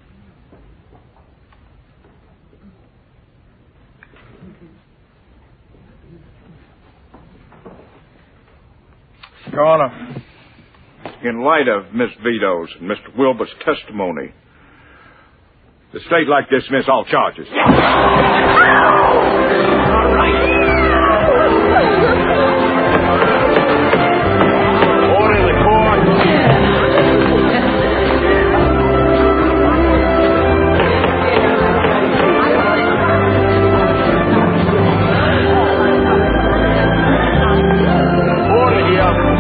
Your Honor, in light of Miss Vito's and Mr. Wilbur's testimony, the state like to dismiss all charges. Order in the court. Order here.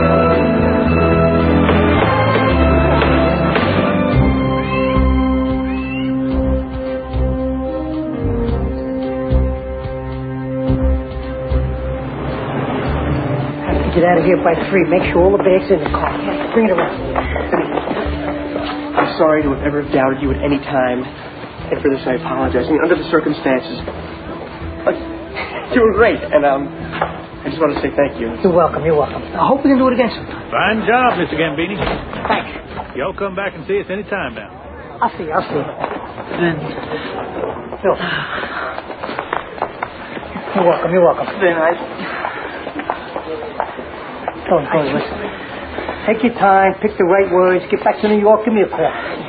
Get out of here by 3. Make sure all the bags are in the car. Bring it around. I'm sorry to have ever doubted you at any time. And for this, I apologize. I mean, under the circumstances. But you were great. And, I just want to say thank you. You're welcome. I hope we can do it again sometime. Fine job, Mr. Gambini. Thanks. Y'all come back and see us any time now. I'll see you. Vin. Phil. You're welcome. Vin, Go on, listen. Take your time, pick the right words, get back to New York, give me a call.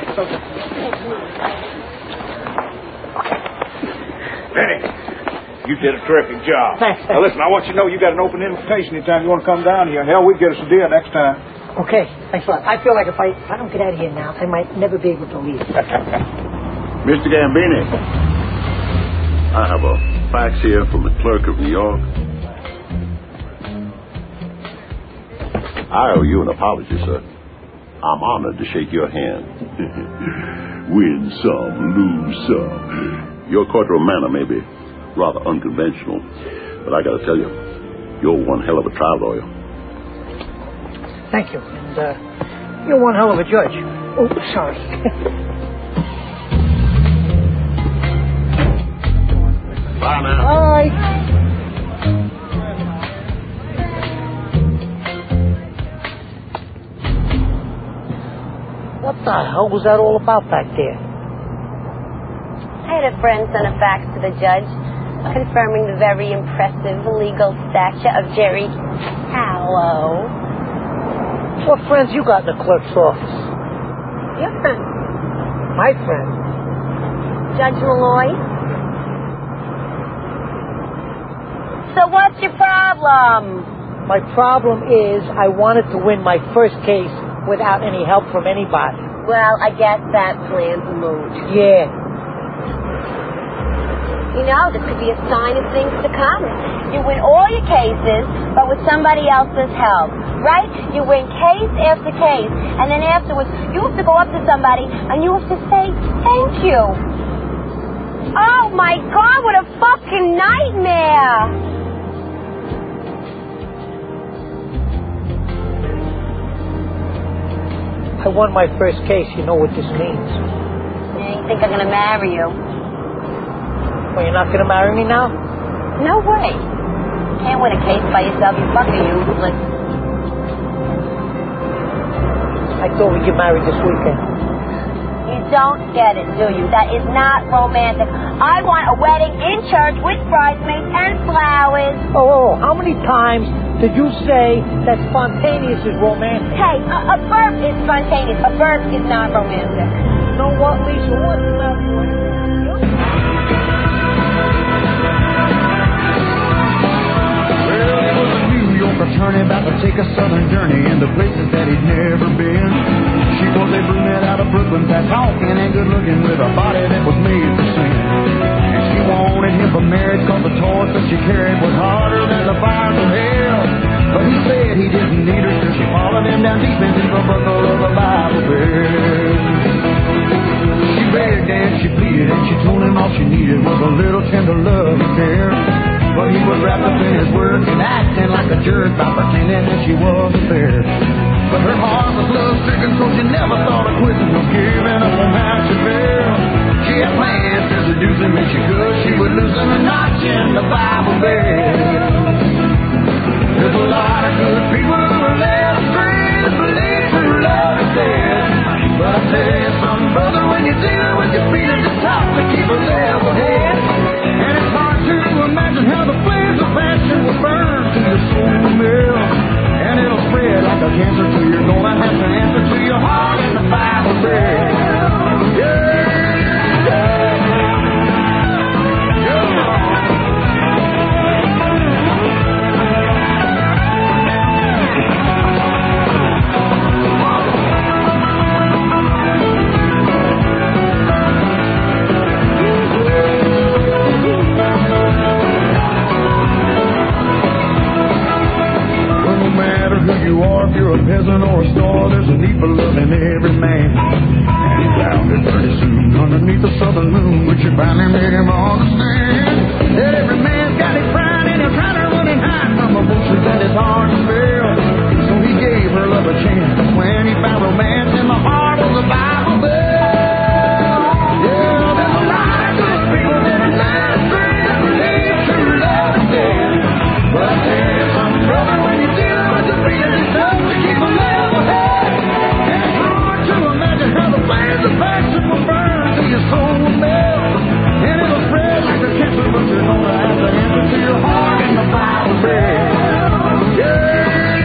Benny, you did a terrific job. Thanks. Now listen, I want you to know you got an open invitation anytime you want to come down here. Hell, we get us a deal next time. Okay, thanks a lot. I feel like if I don't get out of here now, I might never be able to leave. Mr. Gambini, I have a fax here from the clerk of New York. I owe you an apology, sir. I'm honored to shake your hand. Win some, lose some. Your courtroom manner may be rather unconventional. But I got to tell you, you're one hell of a trial lawyer. Thank you. And you're one hell of a judge. Oh, sorry. Bye now. Bye. What the hell was that all about back there? I had a friend send a fax to the judge confirming the very impressive legal stature of Jerry Hallow. What friends you got in the clerk's office? Your friend. My friend. Judge Malloy. So what's your problem? My problem is I wanted to win my first case without any help from anybody. Well, I guess that plan's moot. Yeah. You know, this could be a sign of things to come. You win all your cases, but with somebody else's help, right? You win case after case, and then afterwards, you have to go up to somebody, and you have to say, thank you. Oh, my God, what a fucking nightmare. I won my first case. You know what this means. Yeah, you think I'm going to marry you? Well, you're not going to marry me now? No way. You can't win a case by yourself. You fucking useless. I thought we'd get married this weekend. You don't get it, do you? That is not romantic. I want a wedding in church with bridesmaids and flowers. Oh, how many times did you say that spontaneous is romantic? Hey, a burp is spontaneous. A burp is not romantic. You know what, Lisa? What's the matter with you? Well, it was a New York attorney about to take a southern journey into places that he'd never been. She was a brunette out of Brooklyn, fat talking and good looking with a body that was made for sin. And she wanted him for marriage cause the torch that she carried was harder than the fires of hell. But he said he didn't need her, so she followed him down deep into the buckle of a Bible bed. She begged and she pleaded and she told him all she needed was a little tender love and care. But he was wrapped up in his words and acting like a jerk by pretending that she wasn't there. But her heart was love-stricken, so she never thought of quitting or giving up on how she felt. She had plans to seduce him if she could. She would loosen a notch in the Bible bed. There's a lot of good people who are led astray that believe true love is dead. But I tell you something, brother, when you're dealing with your feet at the top, to keep a level head. And it's hard to imagine how the flames of passion will burn to your soul mill. And it'll spread like a cancer till you're gonna have to answer to your heart in the Bible bed. Yeah. You are, if you're a peasant or a star, there's a need for love in every man. And he found it pretty soon underneath the southern moon, which you finally made him understand that every man's got his pride and he's trying to run and hide from emotions that is hard to bear. So he gave her love a chance. That's when he found romance in the heart of the Bible bell. Yeah, there's a lot of good people that are not free that believe true love is dead. But I tell you something, brother, when you're dealing with the feeling it's tough to keep a level head. And it's hard to imagine how the flames of passion will burn till your soul will melt. And it'll spread like a cancer, but you're gonna have to answer to your heart in the Bible bed. Yeah.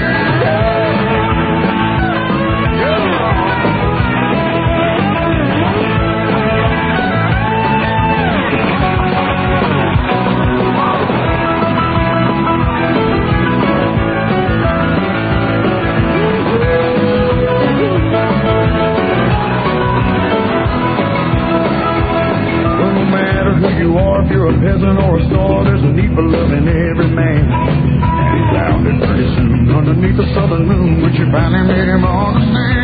You are, if you're a peasant or a star, there's a need for love in every man. And he found it pretty soon underneath the southern moon, which you finally made him understand.